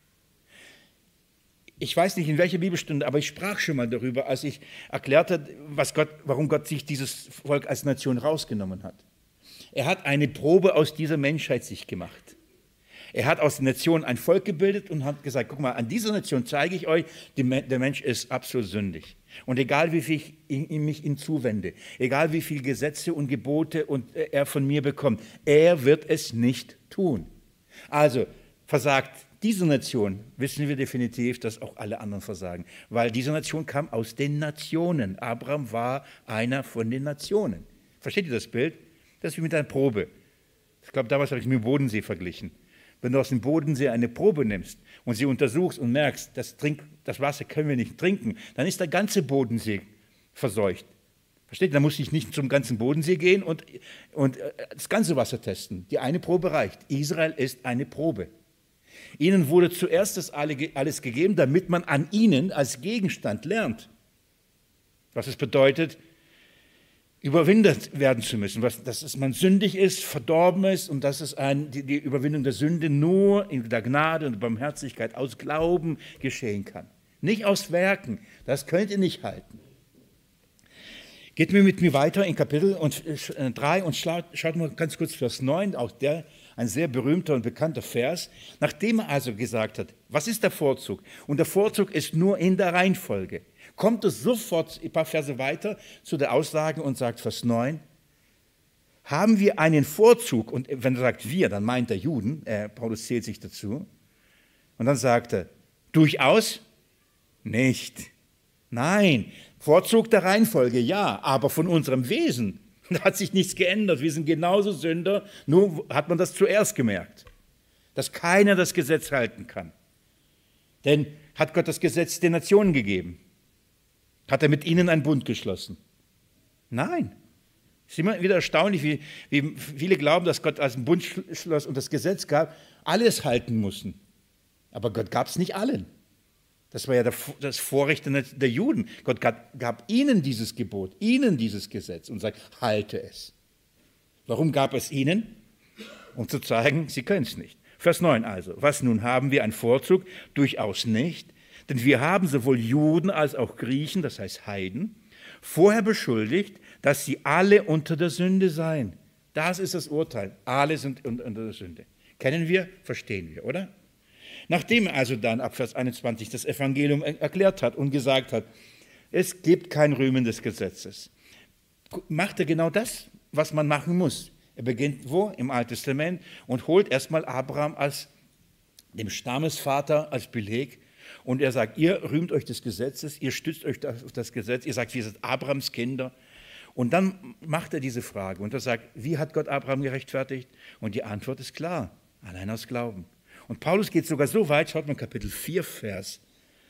Ich weiß nicht, in welcher Bibelstunde, aber ich sprach schon mal darüber, als ich erklärte, warum Gott sich dieses Volk als Nation rausgenommen hat. Er hat eine Probe aus dieser Menschheit sich gemacht. Er hat aus der Nation ein Volk gebildet und hat gesagt, guck mal, an dieser Nation zeige ich euch, der Mensch ist absolut sündig. Und egal wie viel ich mich ihm zuwende, egal wie viele Gesetze und Gebote er von mir bekommt, er wird es nicht tun. Also versagt diese Nation, wissen wir definitiv, dass auch alle anderen versagen. Weil diese Nation kam aus den Nationen. Abraham war einer von den Nationen. Versteht ihr das Bild? Das ist wie mit einer Probe. Ich glaube, damals habe ich es mit dem Bodensee verglichen. Wenn du aus dem Bodensee eine Probe nimmst und sie untersuchst und merkst, das Wasser können wir nicht trinken, dann ist der ganze Bodensee verseucht. Versteht ihr? Da muss ich nicht zum ganzen Bodensee gehen und das ganze Wasser testen. Die eine Probe reicht. Israel ist eine Probe. Ihnen wurde zuerst das alles gegeben, damit man an ihnen als Gegenstand lernt. Was es bedeutet, überwindet werden zu müssen, dass man sündig ist, verdorben ist und dass es die Überwindung der Sünde nur in der Gnade und Barmherzigkeit aus Glauben geschehen kann. Nicht aus Werken, das könnt ihr nicht halten. Geht mit mir weiter in Kapitel 3 und schaut mal ganz kurz Vers 9, auch ein sehr berühmter und bekannter Vers, nachdem er also gesagt hat, was ist der Vorzug? Und der Vorzug ist nur in der Reihenfolge. Kommt es sofort ein paar Verse weiter zu der Aussage und sagt Vers 9, haben wir einen Vorzug, und wenn er sagt wir, dann meint er Juden, Paulus zählt sich dazu, und dann sagt er, durchaus nicht. Nein, Vorzug der Reihenfolge, ja, aber von unserem Wesen, da hat sich nichts geändert, wir sind genauso Sünder, nur hat man das zuerst gemerkt, dass keiner das Gesetz halten kann. Denn hat Gott das Gesetz den Nationen gegeben? Hat er mit ihnen einen Bund geschlossen? Nein. Es ist immer wieder erstaunlich, wie viele glauben, dass Gott als einen Bund schloss und das Gesetz gab, alles halten mussten. Aber Gott gab es nicht allen. Das war ja das Vorrecht der Juden. Gott gab ihnen dieses Gebot, ihnen dieses Gesetz und sagt, halte es. Warum gab es ihnen? Um zu zeigen, sie können es nicht. Vers 9 also. Was nun, haben wir einen Vorzug? Durchaus nicht. Denn wir haben sowohl Juden als auch Griechen, das heißt Heiden, vorher beschuldigt, dass sie alle unter der Sünde seien. Das ist das Urteil. Alle sind unter der Sünde. Kennen wir, verstehen wir, oder? Nachdem er also dann ab Vers 21 das Evangelium erklärt hat und gesagt hat, es gibt kein Rühmen des Gesetzes, macht er genau das, was man machen muss. Er beginnt wo? Im Alten Testament und holt erstmal Abraham als dem Stammesvater als Beleg. Und er sagt, ihr rühmt euch des Gesetzes, ihr stützt euch auf das Gesetz, ihr sagt, wir sind Abrahams Kinder. Und dann macht er diese Frage und er sagt, wie hat Gott Abraham gerechtfertigt? Und die Antwort ist klar, allein aus Glauben. Und Paulus geht sogar so weit, schaut mal Kapitel 4, Vers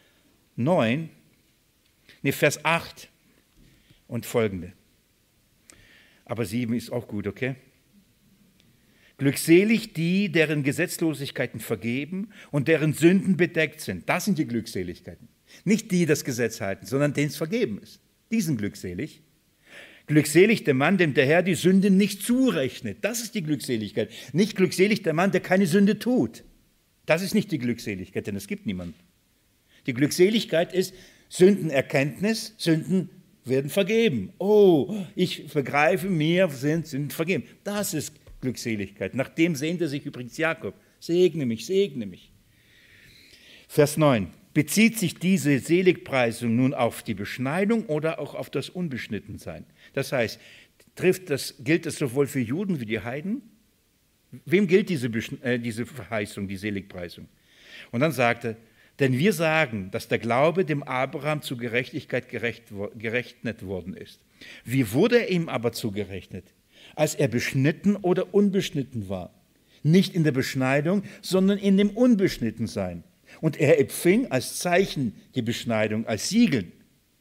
8 und folgende. Aber 7 ist auch gut, okay? Glückselig die, deren Gesetzlosigkeiten vergeben und deren Sünden bedeckt sind. Das sind die Glückseligkeiten. Nicht die, die das Gesetz halten, sondern denen es vergeben ist. Die sind glückselig. Glückselig der Mann, dem der Herr die Sünde nicht zurechnet. Das ist die Glückseligkeit. Nicht glückselig der Mann, der keine Sünde tut. Das ist nicht die Glückseligkeit, denn es gibt niemanden. Die Glückseligkeit ist Sündenerkenntnis, Sünden werden vergeben. Oh, ich begreife, mir sind Sünden vergeben. Das ist Glückseligkeit. Nach dem sehnte sich übrigens Jakob. Segne mich, segne mich. Vers 9. Bezieht sich diese Seligpreisung nun auf die Beschneidung oder auch auf das Unbeschnittensein? Das heißt, gilt das sowohl für Juden wie die Heiden? Wem gilt diese Verheißung, die Seligpreisung? Und dann sagt er, denn wir sagen, dass der Glaube dem Abraham zu Gerechtigkeit gerechnet worden ist. Wie wurde er ihm aber zugerechnet? Als er beschnitten oder unbeschnitten war. Nicht in der Beschneidung, sondern in dem Unbeschnittensein. Und er empfing als Zeichen die Beschneidung, als Siegel.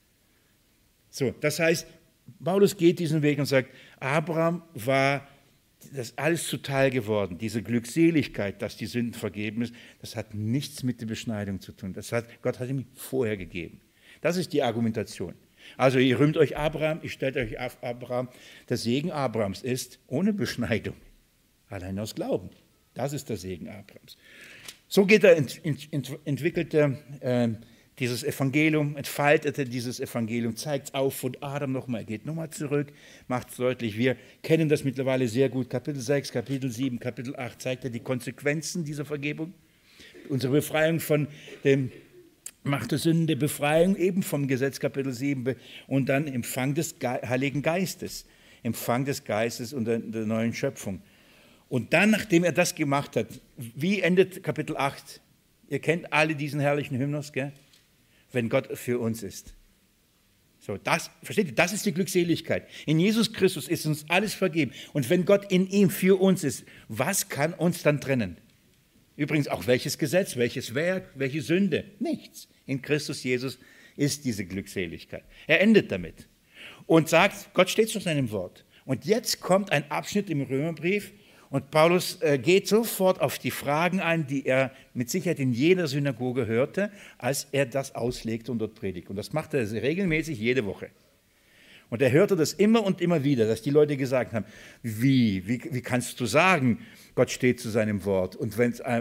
So, das heißt, Paulus geht diesen Weg und sagt, Abraham war das alles zuteil geworden, diese Glückseligkeit, dass die Sünden vergeben ist, das hat nichts mit der Beschneidung zu tun. Gott hat ihm vorher gegeben. Das ist die Argumentation. Also ihr rühmt euch Abraham, ihr stellt euch auf Abraham. Der Segen Abrahams ist ohne Beschneidung, allein aus Glauben. Das ist der Segen Abrahams. So entwickelt er dieses Evangelium, entfaltet er dieses Evangelium, zeigt es auf von Adam nochmal, geht nochmal zurück, macht es deutlich. Wir kennen das mittlerweile sehr gut. Kapitel 6, Kapitel 7, Kapitel 8 zeigt er die Konsequenzen dieser Vergebung. Unsere Befreiung von dem Macht der Sünde, Befreiung eben vom Gesetz, Kapitel 7, und dann Empfang des Heiligen Geistes, Empfang des Geistes und der neuen Schöpfung. Und dann, nachdem er das gemacht hat, wie endet Kapitel 8? Ihr kennt alle diesen herrlichen Hymnus, gell? Wenn Gott für uns ist. So, versteht ihr, das ist die Glückseligkeit. In Jesus Christus ist uns alles vergeben. Und wenn Gott in ihm für uns ist, was kann uns dann trennen? Übrigens auch welches Gesetz, welches Werk, welche Sünde? Nichts. In Christus Jesus ist diese Glückseligkeit. Er endet damit und sagt, Gott steht zu seinem Wort. Und jetzt kommt ein Abschnitt im Römerbrief und Paulus geht sofort auf die Fragen ein, die er mit Sicherheit in jeder Synagoge hörte, als er das auslegte und dort predigt. Und das macht er regelmäßig jede Woche. Und er hörte das immer und immer wieder, dass die Leute gesagt haben, wie kannst du sagen, Gott steht zu seinem Wort? Und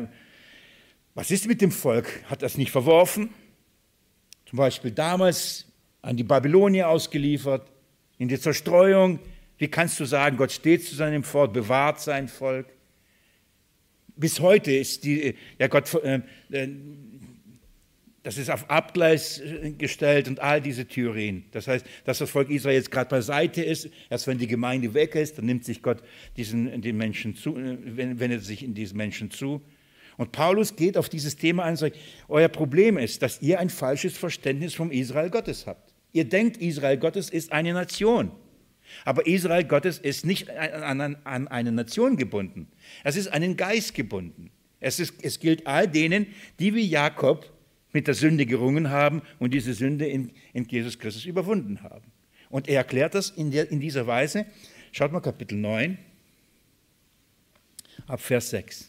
was ist mit dem Volk? Hat das nicht verworfen? Zum Beispiel damals an die Babylonier ausgeliefert, in die Zerstreuung. Wie kannst du sagen, Gott steht zu seinem Wort, bewahrt sein Volk? Bis heute ist das ist auf Abgleis gestellt und all diese Theorien. Das heißt, dass das Volk Israel jetzt gerade beiseite ist, erst wenn die Gemeinde weg ist, dann nimmt sich Gott den Menschen zu, wendet sich in diesen Menschen zu. Und Paulus geht auf dieses Thema ein und sagt, euer Problem ist, dass ihr ein falsches Verständnis vom Israel Gottes habt. Ihr denkt, Israel Gottes ist eine Nation. Aber Israel Gottes ist nicht an eine Nation gebunden. Es ist an den Geist gebunden. Es gilt all denen, die wie Jakob mit der Sünde gerungen haben und diese Sünde in Jesus Christus überwunden haben. Und er erklärt das in dieser Weise. Schaut mal Kapitel 9, ab Vers 6.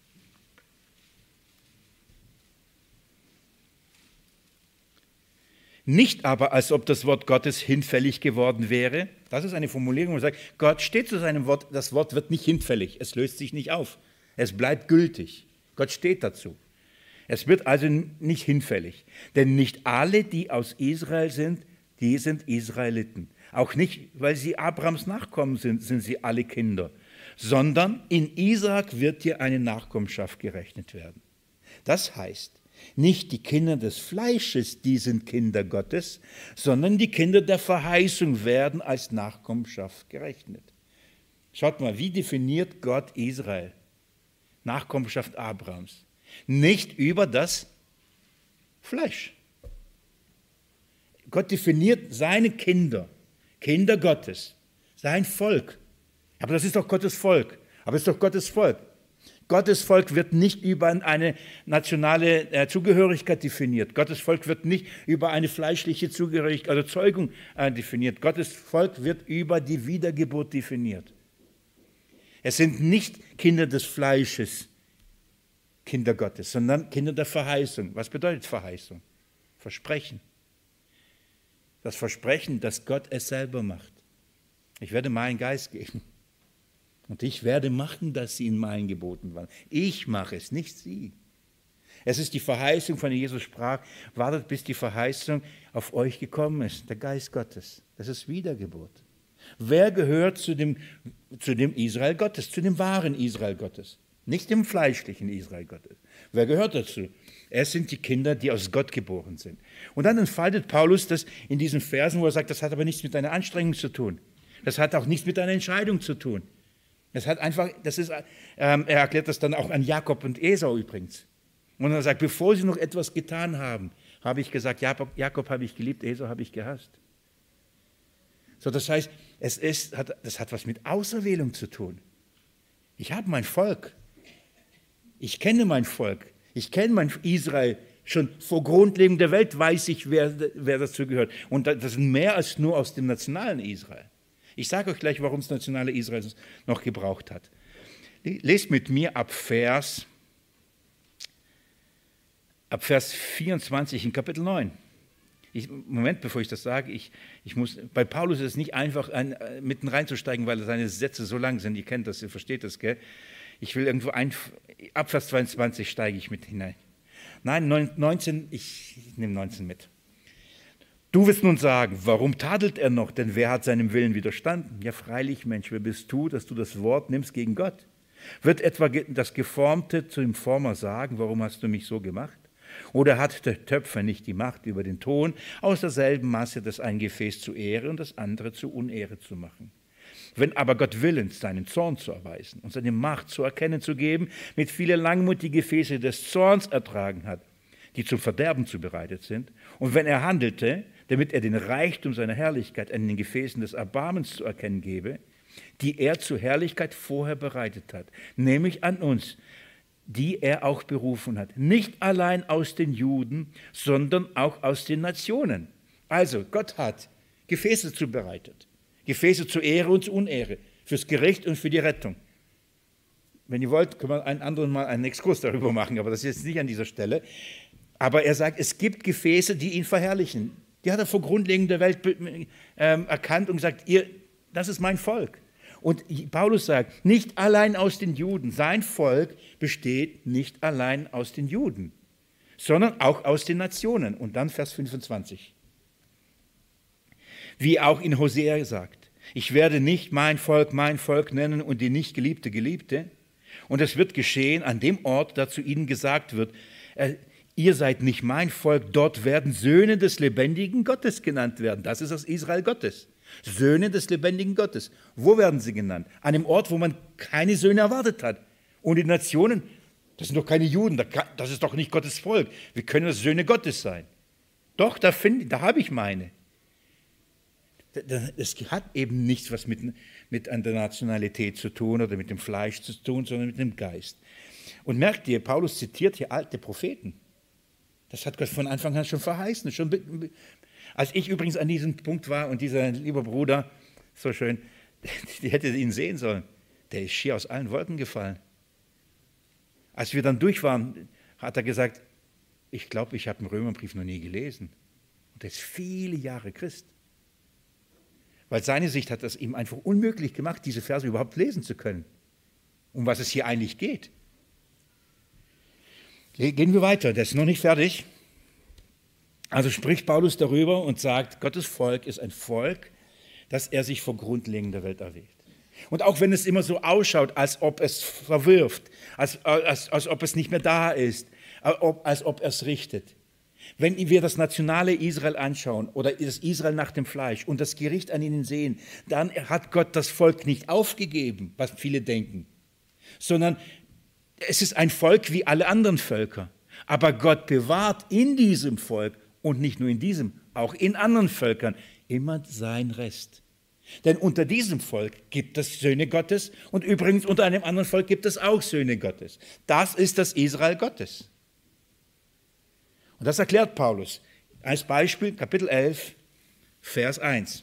Nicht aber, als ob das Wort Gottes hinfällig geworden wäre. Das ist eine Formulierung, wo man sagt, Gott steht zu seinem Wort, das Wort wird nicht hinfällig, es löst sich nicht auf, es bleibt gültig. Gott steht dazu. Es wird also nicht hinfällig, denn nicht alle, die aus Israel sind, die sind Israeliten. Auch nicht, weil sie Abrahams Nachkommen sind sie alle Kinder, sondern in Isaak wird dir eine Nachkommenschaft gerechnet werden. Das heißt, nicht die Kinder des Fleisches, die sind Kinder Gottes, sondern die Kinder der Verheißung werden als Nachkommenschaft gerechnet. Schaut mal, wie definiert Gott Israel? Nachkommenschaft Abrahams. Nicht über das Fleisch. Gott definiert seine Kinder, Kinder Gottes, sein Volk. Aber das ist doch Gottes Volk. Aber es ist doch Gottes Volk. Gottes Volk wird nicht über eine nationale Zugehörigkeit definiert. Gottes Volk wird nicht über eine fleischliche Zugehörigkeit oder Zeugung definiert. Gottes Volk wird über die Wiedergeburt definiert. Es sind nicht Kinder des Fleisches, Kinder Gottes, sondern Kinder der Verheißung. Was bedeutet Verheißung? Versprechen. Das Versprechen, dass Gott es selber macht. Ich werde meinen Geist geben. Und ich werde machen, dass sie in meinen Geboten waren. Ich mache es, nicht sie. Es ist die Verheißung, von der Jesus sprach, wartet, bis die Verheißung auf euch gekommen ist, der Geist Gottes. Das ist Wiedergeburt. Wer gehört zu dem Israel Gottes, zu dem wahren Israel Gottes? Nicht dem fleischlichen Israel Gottes, Wer gehört dazu? Es sind die Kinder, die aus Gott geboren sind. Und dann entfaltet Paulus das in diesen Versen, wo er sagt, das hat aber nichts mit deiner Anstrengung zu tun. Das hat auch nichts mit deiner Entscheidung zu tun. Er erklärt das dann auch an Jakob und Esau übrigens. Und er sagt, bevor sie noch etwas getan haben, habe ich gesagt, Jakob habe ich geliebt, Esau habe ich gehasst. So, das heißt, das hat was mit Auserwählung zu tun. Ich habe mein Volk. Ich kenne mein Volk. Ich kenne mein Israel. Schon vor Grundlegung der Welt weiß ich, wer dazu gehört. Und das sind mehr als nur aus dem nationalen Israel. Ich sage euch gleich, warum das nationale Israel es noch gebraucht hat. Lest mit mir ab Vers 24 in Kapitel 9. Moment, bevor ich das sage, bei Paulus ist es nicht einfach, mitten reinzusteigen, weil seine Sätze so lang sind. Ihr kennt das, ihr versteht das, gell? Ich will irgendwo ab Vers 22 steige ich mit hinein. Nein, 19, ich nehme 19 mit. Du wirst nun sagen, warum tadelt er noch? Denn wer hat seinem Willen widerstanden? Ja, freilich, Mensch, wer bist du, dass du das Wort nimmst gegen Gott? Wird etwa das Geformte zu dem Former sagen, warum hast du mich so gemacht? Oder hat der Töpfer nicht die Macht über den Ton, aus derselben Masse das ein Gefäß zu Ehre und das andere zu Unehre zu machen? Wenn aber Gott willens, seinen Zorn zu erweisen und seine Macht zu erkennen zu geben, mit viele Langmut die Gefäße des Zorns ertragen hat, die zum Verderben zubereitet sind, und wenn er handelte, damit er den Reichtum seiner Herrlichkeit an den Gefäßen des Erbarmens zu erkennen gebe, die er zur Herrlichkeit vorher bereitet hat, nämlich an uns, die er auch berufen hat, nicht allein aus den Juden, sondern auch aus den Nationen. Also Gott hat Gefäße zubereitet, Gefäße zur Ehre und zur Unehre, fürs Gericht und für die Rettung. Wenn ihr wollt, können wir einen anderen Mal einen Exkurs darüber machen, aber das ist jetzt nicht an dieser Stelle. Aber er sagt, es gibt Gefäße, die ihn verherrlichen. Die hat er vor Grundlegung der Welt erkannt und gesagt, das ist mein Volk. Und Paulus sagt, nicht allein aus den Juden. Sein Volk besteht nicht allein aus den Juden, sondern auch aus den Nationen. Und dann Vers 25. Wie auch in Hosea sagt, ich werde nicht mein Volk nennen und die nicht Geliebte, Geliebte. Und es wird geschehen an dem Ort, da zu ihnen gesagt wird, ihr seid nicht mein Volk, dort werden Söhne des lebendigen Gottes genannt werden. Das ist das Israel Gottes. Söhne des lebendigen Gottes. Wo werden sie genannt? An dem Ort, wo man keine Söhne erwartet hat. Und die Nationen, das sind doch keine Juden, das ist doch nicht Gottes Volk. Wie können das Söhne Gottes sein? Doch, da habe ich meine. Es hat eben nichts was mit der Nationalität zu tun oder mit dem Fleisch zu tun, sondern mit dem Geist. Und merkt ihr, Paulus zitiert hier alte Propheten. Das hat Gott von Anfang an schon verheißen. Als ich übrigens an diesem Punkt war und dieser liebe Bruder, so schön, die hätte ihn sehen sollen, der ist schier aus allen Wolken gefallen. Als wir dann durch waren, hat er gesagt, ich glaube, ich habe den Römerbrief noch nie gelesen. Und er ist viele Jahre Christ. Weil seine Sicht hat das ihm einfach unmöglich gemacht, diese Verse überhaupt lesen zu können. Um was es hier eigentlich geht. Gehen wir weiter, das ist noch nicht fertig. Also spricht Paulus darüber und sagt, Gottes Volk ist ein Volk, das er sich vor Grundlegung der Welt erwählt. Und auch wenn es immer so ausschaut, als ob es verwirft, als ob es nicht mehr da ist, als ob er es richtet. Wenn wir das nationale Israel anschauen oder das Israel nach dem Fleisch und das Gericht an ihnen sehen, dann hat Gott das Volk nicht aufgegeben, was viele denken, sondern es ist ein Volk wie alle anderen Völker. Aber Gott bewahrt in diesem Volk und nicht nur in diesem, auch in anderen Völkern immer sein Rest. Denn unter diesem Volk gibt es Söhne Gottes und übrigens unter einem anderen Volk gibt es auch Söhne Gottes. Das ist das Israel Gottes. Und das erklärt Paulus. Als Beispiel Kapitel 11, Vers 1.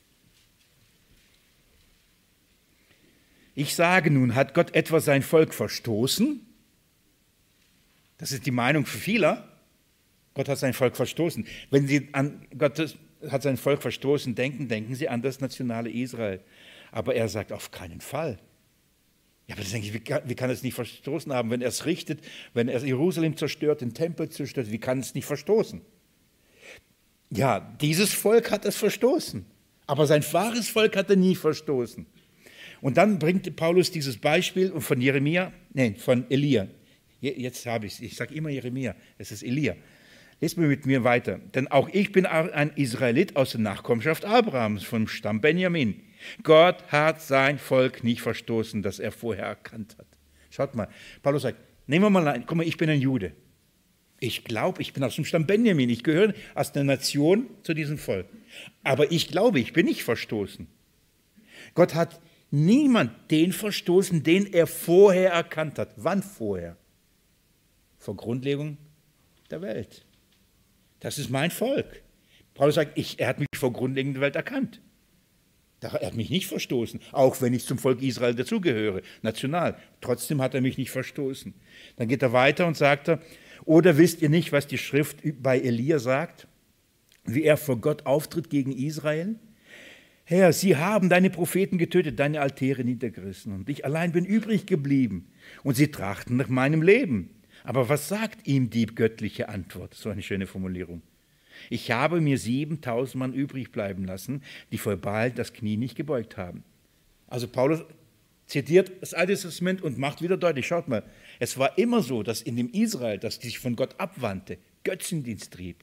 Ich sage nun, hat Gott etwa sein Volk verstoßen? Das ist die Meinung vieler. Gott hat sein Volk verstoßen. Wenn Sie an Gott hat sein Volk verstoßen denken Sie an das nationale Israel. Aber er sagt auf keinen Fall. Ja, aber das denke ich, wie kann es nicht verstoßen haben, wenn er es richtet, wenn er Jerusalem zerstört, den Tempel zerstört, wie kann es nicht verstoßen? Ja, dieses Volk hat es verstoßen, aber sein wahres Volk hat er nie verstoßen. Und dann bringt Paulus dieses Beispiel von Elia. Jetzt habe ich es. Ich sage immer Jeremia, es ist Elia. Lest mal mit mir weiter. Denn auch ich bin ein Israelit aus der Nachkommenschaft Abrahams, vom Stamm Benjamin. Gott hat sein Volk nicht verstoßen, das er vorher erkannt hat. Schaut mal, Paulus sagt, nehmen wir mal ein, guck mal, ich bin ein Jude. Ich glaube, ich bin aus dem Stamm Benjamin. Ich gehöre aus der Nation zu diesem Volk. Aber ich glaube, ich bin nicht verstoßen. Gott hat niemand den verstoßen, den er vorher erkannt hat. Wann vorher? Vor Grundlegung der Welt. Das ist mein Volk. Paulus sagt, er hat mich vor Grundlegung der Welt erkannt. Er hat mich nicht verstoßen, auch wenn ich zum Volk Israel dazugehöre, national. Trotzdem hat er mich nicht verstoßen. Dann geht er weiter und sagt, oder wisst ihr nicht, was die Schrift bei Elia sagt, wie er vor Gott auftritt gegen Israel? Herr, sie haben deine Propheten getötet, deine Altäre niedergerissen und ich allein bin übrig geblieben und sie trachten nach meinem Leben. Aber was sagt ihm die göttliche Antwort? So eine schöne Formulierung. Ich habe mir 7000 Mann übrig bleiben lassen, die vor Baal das Knie nicht gebeugt haben. Also Paulus zitiert das Alte Testament und macht wieder deutlich, schaut mal, es war immer so, dass in dem Israel, das sich von Gott abwandte, Götzendienst trieb,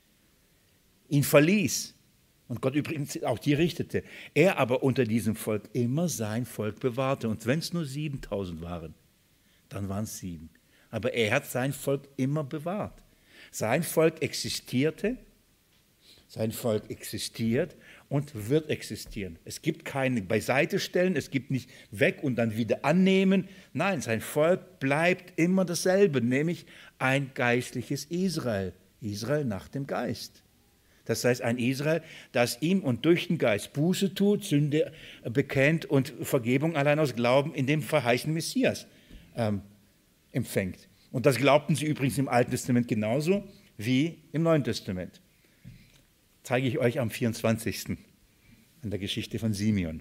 ihn verließ und Gott übrigens auch die richtete, er aber unter diesem Volk immer sein Volk bewahrte. Und wenn es nur 7000 waren, dann waren es 7. Aber er hat sein Volk immer bewahrt. Sein Volk existierte, sein Volk existiert und wird existieren. Es gibt keine Beiseitestellen, es gibt nicht weg und dann wieder annehmen. Nein, sein Volk bleibt immer dasselbe, nämlich ein geistliches Israel. Israel nach dem Geist. Das heißt, ein Israel, das ihm und durch den Geist Buße tut, Sünde bekennt und Vergebung allein aus Glauben in dem verheißenen Messias empfängt. Und das glaubten sie übrigens im Alten Testament genauso wie im Neuen Testament. Zeige ich euch am 24. an der Geschichte von Simeon.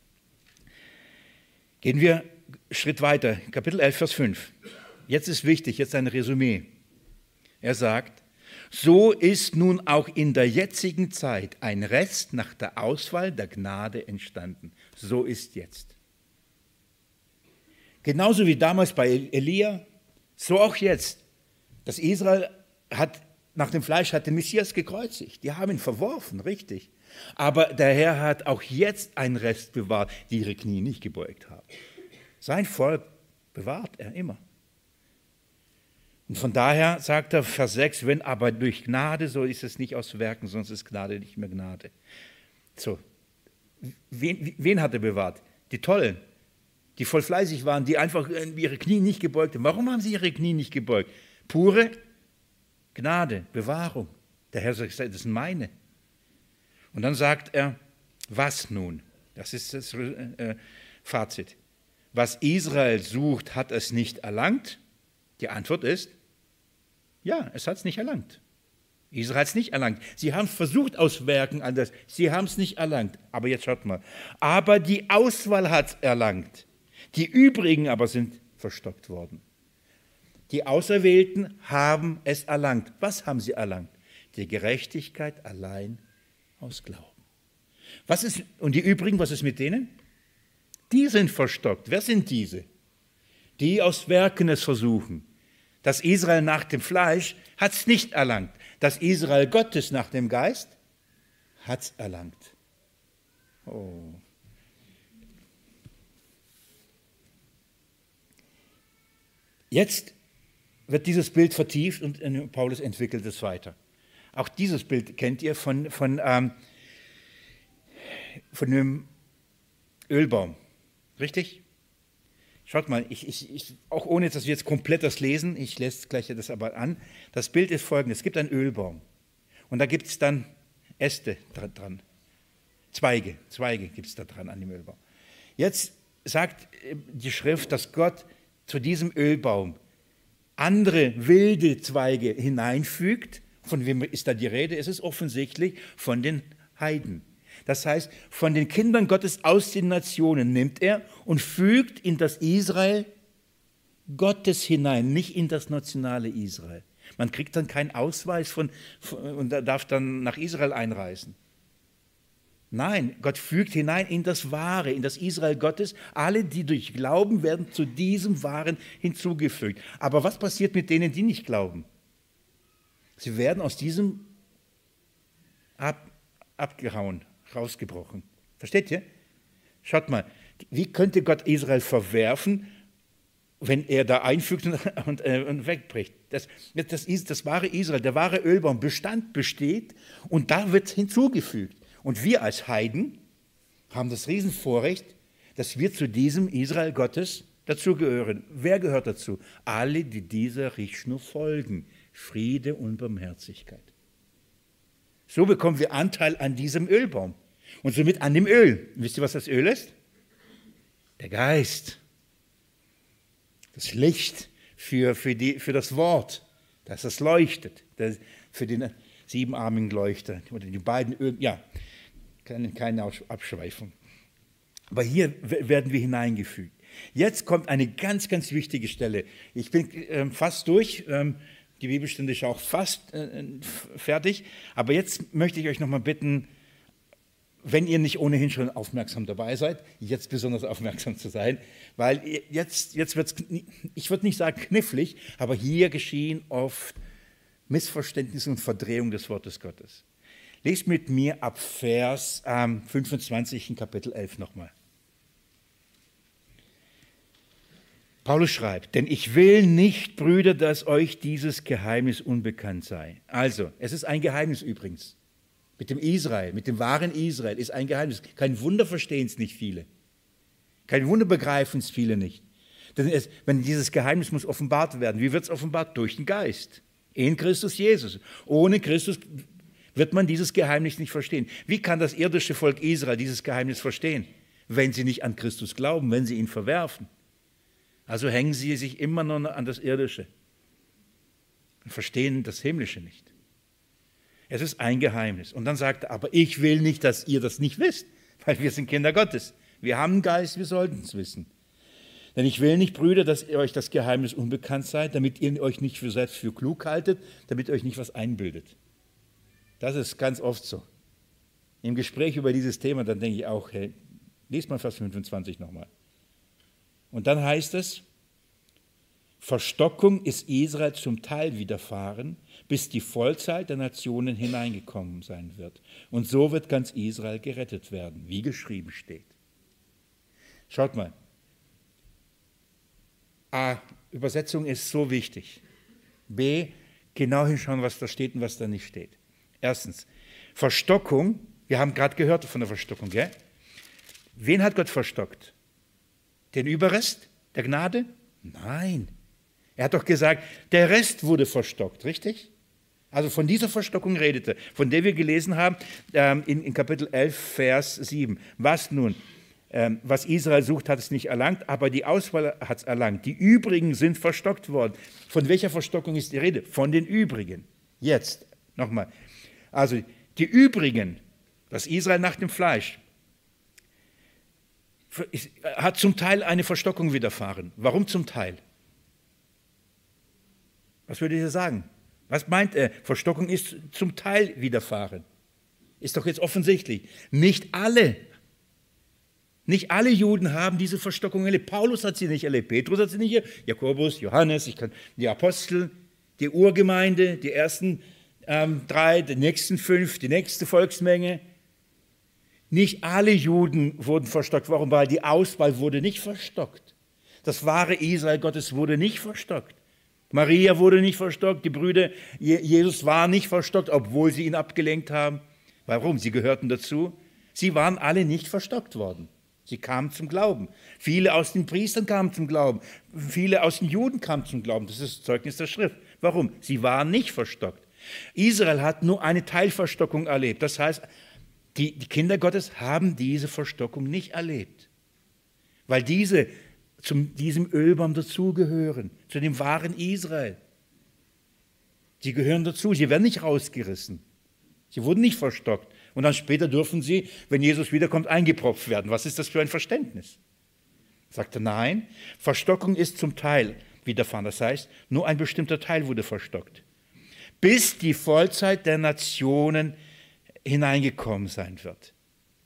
Gehen wir einen Schritt weiter, Kapitel 11, Vers 5. Jetzt ist wichtig, jetzt ein Resümee. Er sagt, so ist nun auch in der jetzigen Zeit ein Rest nach der Auswahl der Gnade entstanden. So ist jetzt. Genauso wie damals bei Elia, so auch jetzt. Das Israel hat nach dem Fleisch hat den Messias gekreuzigt. Die haben ihn verworfen, richtig. Aber der Herr hat auch jetzt einen Rest bewahrt, die ihre Knie nicht gebeugt haben. Sein Volk bewahrt er immer. Und von daher sagt er, Vers 6, wenn aber durch Gnade, so ist es nicht aus Werken, sonst ist Gnade nicht mehr Gnade. So, wen hat er bewahrt? Die Tollen, die voll fleißig waren, die einfach ihre Knie nicht gebeugt haben. Warum haben sie ihre Knie nicht gebeugt? Pure Gnade, Bewahrung. Der Herr sagt, das sind meine. Und dann sagt er, was nun? Das ist das Fazit. Was Israel sucht, hat es nicht erlangt? Die Antwort ist, ja, es hat es nicht erlangt. Israel hat es nicht erlangt. Sie haben es versucht aus Werken anders. Sie haben es nicht erlangt. Aber jetzt schaut mal. Aber die Auswahl hat es erlangt. Die übrigen aber sind verstockt worden. Die Auserwählten haben es erlangt. Was haben sie erlangt? Die Gerechtigkeit allein aus Glauben. Und die übrigen, was ist mit denen? Die sind verstockt. Wer sind diese? Die aus Werken es versuchen. Das Israel nach dem Fleisch hat es nicht erlangt. Das Israel Gottes nach dem Geist hat es erlangt. Oh. Jetzt wird dieses Bild vertieft und Paulus entwickelt es weiter. Auch dieses Bild kennt ihr von einem Ölbaum, richtig? Schaut mal, auch ohne, dass wir jetzt komplett das lesen, ich lese gleich das aber an, das Bild ist folgendes, es gibt einen Ölbaum und da gibt es dann Äste dran, Zweige gibt es da dran an dem Ölbaum. Jetzt sagt die Schrift, dass Gott zu diesem Ölbaum andere wilde Zweige hineinfügt. Von wem ist da die Rede? Es ist offensichtlich von den Heiden. Das heißt, von den Kindern Gottes aus den Nationen nimmt er und fügt in das Israel Gottes hinein, nicht in das nationale Israel. Man kriegt dann keinen Ausweis und darf dann nach Israel einreisen. Nein, Gott fügt hinein in das Wahre, in das Israel Gottes. Alle, die durch Glauben, werden zu diesem Wahren hinzugefügt. Aber was passiert mit denen, die nicht glauben? Sie werden aus diesem abgehauen, rausgebrochen. Versteht ihr? Schaut mal, wie könnte Gott Israel verwerfen, wenn er da einfügt und wegbricht? Das wahre Israel, der wahre Ölbaum besteht und da wird hinzugefügt. Und wir als Heiden haben das Riesenvorrecht, dass wir zu diesem Israel Gottes dazugehören. Wer gehört dazu? Alle, die dieser Richtschnur folgen. Friede und Barmherzigkeit. So bekommen wir Anteil an diesem Ölbaum und somit an dem Öl. Wisst ihr, was das Öl ist? Der Geist. Das Licht für das Wort, dass es leuchtet. Für den siebenarmigen Leuchter oder die beiden Öl. Ja, keine Abschweifung. Aber hier werden wir hineingefügt. Jetzt kommt eine ganz, ganz wichtige Stelle. Ich bin fast durch. Die Bibelstunde ist auch fast fertig. Aber jetzt möchte ich euch nochmal bitten, wenn ihr nicht ohnehin schon aufmerksam dabei seid, jetzt besonders aufmerksam zu sein, weil jetzt wird es, ich würde nicht sagen knifflig, aber hier geschehen oft Missverständnisse und Verdrehung des Wortes Gottes. Lest mit mir ab Vers 25 in Kapitel 11 nochmal. Paulus schreibt, denn ich will nicht, Brüder, dass euch dieses Geheimnis unbekannt sei. Also, es ist ein Geheimnis übrigens. Mit dem Israel, mit dem wahren Israel ist ein Geheimnis. Kein Wunder verstehen es nicht viele. Kein Wunder begreifen es viele nicht. Denn wenn dieses Geheimnis muss offenbart werden, wie wird es offenbart? Durch den Geist. In Christus Jesus. Ohne Christus wird man dieses Geheimnis nicht verstehen. Wie kann das irdische Volk Israel dieses Geheimnis verstehen, wenn sie nicht an Christus glauben, wenn sie ihn verwerfen? Also hängen sie sich immer noch an das Irdische und verstehen das Himmlische nicht. Es ist ein Geheimnis. Und dann sagt er, aber ich will nicht, dass ihr das nicht wisst, weil wir sind Kinder Gottes. Wir haben einen Geist, wir sollten es wissen. Denn ich will nicht, Brüder, dass euch das Geheimnis unbekannt sei, damit ihr euch nicht selbst für klug haltet, damit ihr euch nicht was einbildet. Das ist ganz oft so. Im Gespräch über dieses Thema, dann denke ich auch, hey, lest mal Vers 25 nochmal. Und dann heißt es, Verstockung ist Israel zum Teil widerfahren, bis die Vollzeit der Nationen hineingekommen sein wird. Und so wird ganz Israel gerettet werden, wie geschrieben steht. Schaut mal. A, Übersetzung ist so wichtig. B, genau hinschauen, was da steht und was da nicht steht. Erstens, Verstockung, wir haben gerade gehört von der Verstockung, gell? Wen hat Gott verstockt? Den Überrest der Gnade? Nein. Er hat doch gesagt, der Rest wurde verstockt, richtig? Also von dieser Verstockung redete, von der wir gelesen haben in Kapitel 11, Vers 7. Was nun? Was Israel sucht, hat es nicht erlangt, aber die Auswahl hat es erlangt. Die übrigen sind verstockt worden. Von welcher Verstockung ist die Rede? Von den übrigen. Jetzt, nochmal. Also die übrigen, das Israel nach dem Fleisch, hat zum Teil eine Verstockung widerfahren. Warum zum Teil? Was würdet ihr sagen? Was meint er? Verstockung ist zum Teil widerfahren. Ist doch jetzt offensichtlich. Nicht alle Juden haben diese Verstockung erlebt. Paulus hat sie nicht erlebt, Petrus hat sie nicht erlebt, Jakobus, Johannes, die Apostel, die Urgemeinde, die ersten 3, die nächsten 5, die nächste Volksmenge. Nicht alle Juden wurden verstockt. Warum? Weil die Auswahl wurde nicht verstockt. Das wahre Israel Gottes wurde nicht verstockt. Maria wurde nicht verstockt, die Brüder Jesus war nicht verstockt, obwohl sie ihn abgelenkt haben. Warum? Sie gehörten dazu. Sie waren alle nicht verstockt worden. Sie kamen zum Glauben. Viele aus den Priestern kamen zum Glauben. Viele aus den Juden kamen zum Glauben. Das ist das Zeugnis der Schrift. Warum? Sie waren nicht verstockt. Israel hat nur eine Teilverstockung erlebt. Das heißt, die Kinder Gottes haben diese Verstockung nicht erlebt, weil diese zu diesem Ölbaum dazugehören, zu dem wahren Israel. Sie gehören dazu, sie werden nicht rausgerissen. Sie wurden nicht verstockt. Und dann später dürfen sie, wenn Jesus wiederkommt, eingepropft werden. Was ist das für ein Verständnis? Sagt er, nein, Verstockung ist zum Teil widerfahren. Das heißt, nur ein bestimmter Teil wurde verstockt, bis die Vollzeit der Nationen hineingekommen sein wird.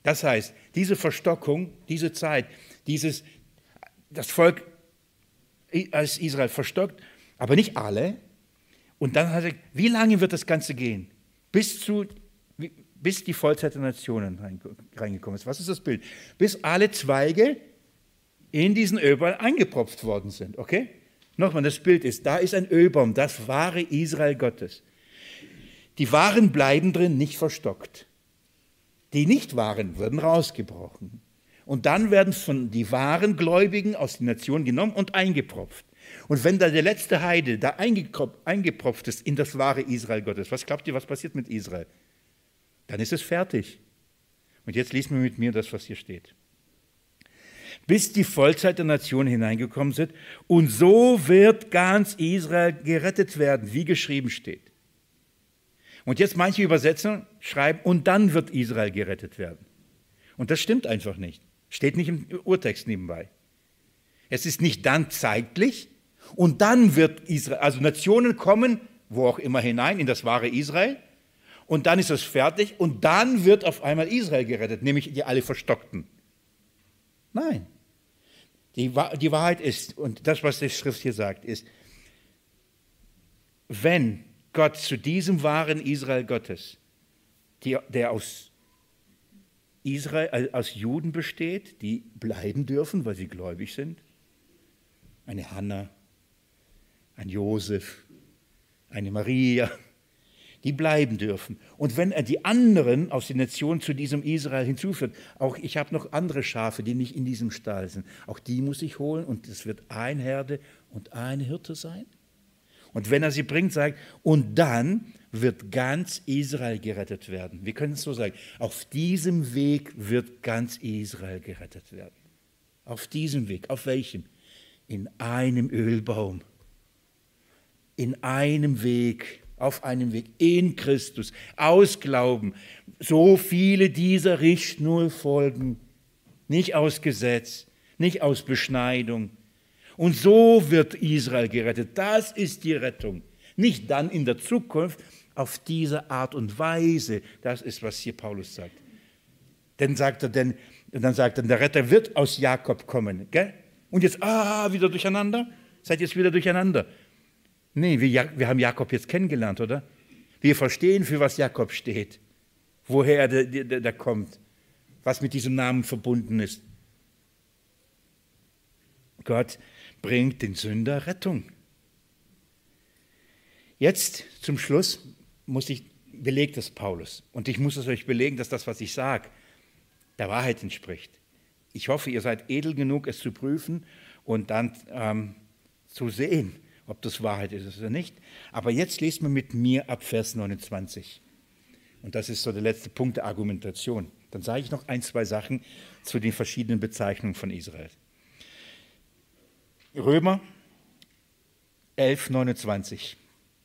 Das heißt, diese Verstockung, diese Zeit, das Volk als Israel verstockt, aber nicht alle. Und dann hat er, wie lange wird das Ganze gehen? Bis die Vollzeit der Nationen reingekommen ist. Was ist das Bild? Bis alle Zweige in diesen Ölbaum eingepropft worden sind. Okay? Nochmal, das Bild ist, da ist ein Ölbaum, das wahre Israel Gottes. Die Wahren bleiben drin, nicht verstockt. Die Nicht-Wahren werden rausgebrochen. Und dann werden von die wahren Gläubigen aus den Nationen genommen und eingepropft. Und wenn da der letzte Heide da eingepropft ist in das wahre Israel Gottes, was glaubt ihr, was passiert mit Israel? Dann ist es fertig. Und jetzt liest man mit mir das, was hier steht. Bis die Vollzeit der Nationen hineingekommen sind, und so wird ganz Israel gerettet werden, wie geschrieben steht. Und jetzt manche Übersetzer schreiben, und dann wird Israel gerettet werden. Und das stimmt einfach nicht. Steht nicht im Urtext nebenbei. Es ist nicht dann zeitlich, und dann wird Israel, also Nationen kommen, wo auch immer hinein, in das wahre Israel, und dann ist es fertig, und dann wird auf einmal Israel gerettet, nämlich die alle Verstockten. Nein. Die Wahrheit ist, und das, was die Schrift hier sagt, ist, wenn Gott zu diesem wahren Israel Gottes, der aus Israel, aus Juden besteht, die bleiben dürfen, weil sie gläubig sind, eine Hannah, ein Josef, eine Maria, die bleiben dürfen. Und wenn er die anderen aus den Nationen zu diesem Israel hinzuführt, auch ich habe noch andere Schafe, die nicht in diesem Stall sind, auch die muss ich holen, und es wird ein Herde und ein Hirte sein. Und wenn er sie bringt, sagt, und dann wird ganz Israel gerettet werden. Wir können es so sagen, auf diesem Weg wird ganz Israel gerettet werden. Auf diesem Weg. Auf welchem? In einem Ölbaum. In einem Weg. Auf einem Weg. In Christus. Aus Glauben. So viele dieser Richtschnur folgen. Nicht aus Gesetz. Nicht aus Beschneidung. Und so wird Israel gerettet. Das ist die Rettung. Nicht dann in der Zukunft, auf diese Art und Weise. Das ist, was hier Paulus sagt. Dann sagt er, der Retter wird aus Jakob kommen. Gell? Und jetzt, wieder durcheinander? Seid ihr jetzt wieder durcheinander? Nee, wir haben Jakob jetzt kennengelernt, oder? Wir verstehen, für was Jakob steht. Woher der kommt. Was mit diesem Namen verbunden ist. Gott bringt den Sünder Rettung. Jetzt zum Schluss belegt es Paulus. Und ich muss es euch belegen, dass das, was ich sage, der Wahrheit entspricht. Ich hoffe, ihr seid edel genug, es zu prüfen und dann zu sehen, ob das Wahrheit ist oder nicht. Aber jetzt lest man mit mir ab Vers 29. Und das ist so der letzte Punkt der Argumentation. Dann sage ich noch 1, 2 Sachen zu den verschiedenen Bezeichnungen von Israel. Römer 11, 29.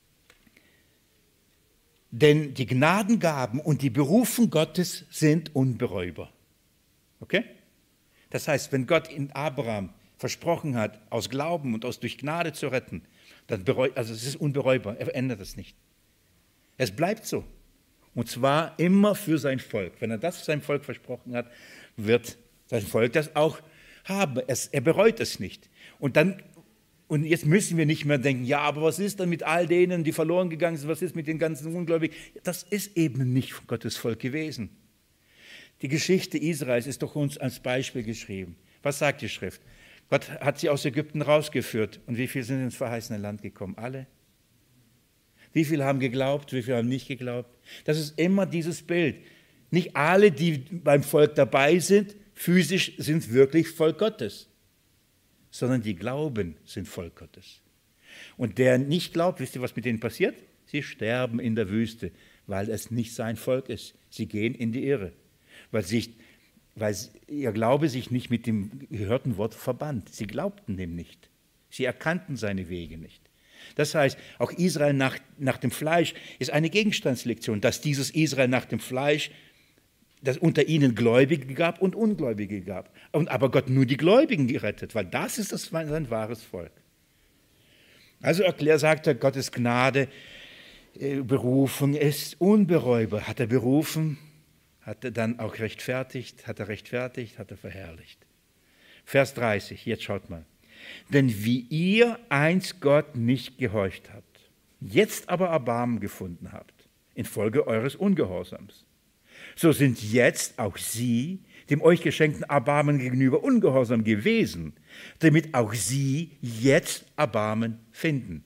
Denn die Gnadengaben und die Berufung Gottes sind unbereubar. Okay? Das heißt, wenn Gott in Abraham versprochen hat, aus Glauben und durch Gnade zu retten, dann es ist unbereubar, er ändert es nicht. Es bleibt so. Und zwar immer für sein Volk. Wenn er das seinem Volk versprochen hat, wird sein Volk das auch haben. Er bereut es nicht. Und jetzt müssen wir nicht mehr denken, ja, aber was ist dann mit all denen, die verloren gegangen sind, was ist mit den ganzen Ungläubigen? Das ist eben nicht Gottes Volk gewesen. Die Geschichte Israels ist doch uns als Beispiel geschrieben. Was sagt die Schrift? Gott hat sie aus Ägypten rausgeführt. Und wie viele sind ins verheißene Land gekommen? Alle? Wie viele haben geglaubt, wie viele haben nicht geglaubt? Das ist immer dieses Bild. Nicht alle, die beim Volk dabei sind, physisch sind wirklich Volk Gottes, sondern die glauben, sind Volk Gottes. Und der nicht glaubt, wisst ihr, was mit denen passiert? Sie sterben in der Wüste, weil es nicht sein Volk ist. Sie gehen in die Irre, weil ihr Glaube sich nicht mit dem gehörten Wort verband. Sie glaubten dem nicht. Sie erkannten seine Wege nicht. Das heißt, auch Israel nach dem Fleisch ist eine Gegenstandslektion, dass dieses Israel nach dem Fleisch, dass unter ihnen Gläubige gab und Ungläubige gab. Aber Gott nur die Gläubigen gerettet, weil das ist sein wahres Volk. Also sagt er, Gottes Gnade, Berufung ist unbereubar. Hat er berufen? hat er dann auch rechtfertigt, hat er verherrlicht. Vers 30, jetzt schaut mal. Denn wie ihr einst Gott nicht gehorcht habt, jetzt aber Erbarmen gefunden habt, infolge eures Ungehorsams, so sind jetzt auch sie dem euch geschenkten Erbarmen gegenüber ungehorsam gewesen, damit auch sie jetzt Erbarmen finden.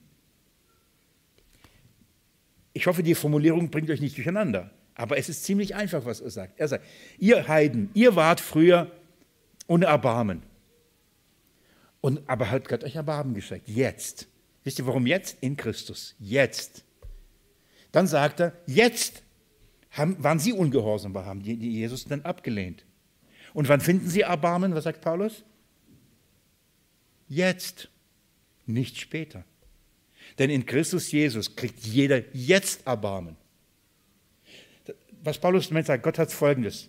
Ich hoffe, die Formulierung bringt euch nicht durcheinander, aber es ist ziemlich einfach, was er sagt. Er sagt, ihr Heiden, ihr wart früher ohne Erbarmen. Aber hat Gott euch Erbarmen geschenkt. Jetzt. Wisst ihr, warum jetzt? In Christus. Jetzt. Dann sagt er, jetzt waren sie ungehorsam, haben die Jesus dann abgelehnt. Und wann finden sie Erbarmen? Was sagt Paulus? Jetzt, nicht später. Denn in Christus Jesus kriegt jeder jetzt Erbarmen. Was Paulus damit sagt, Gott hat Folgendes.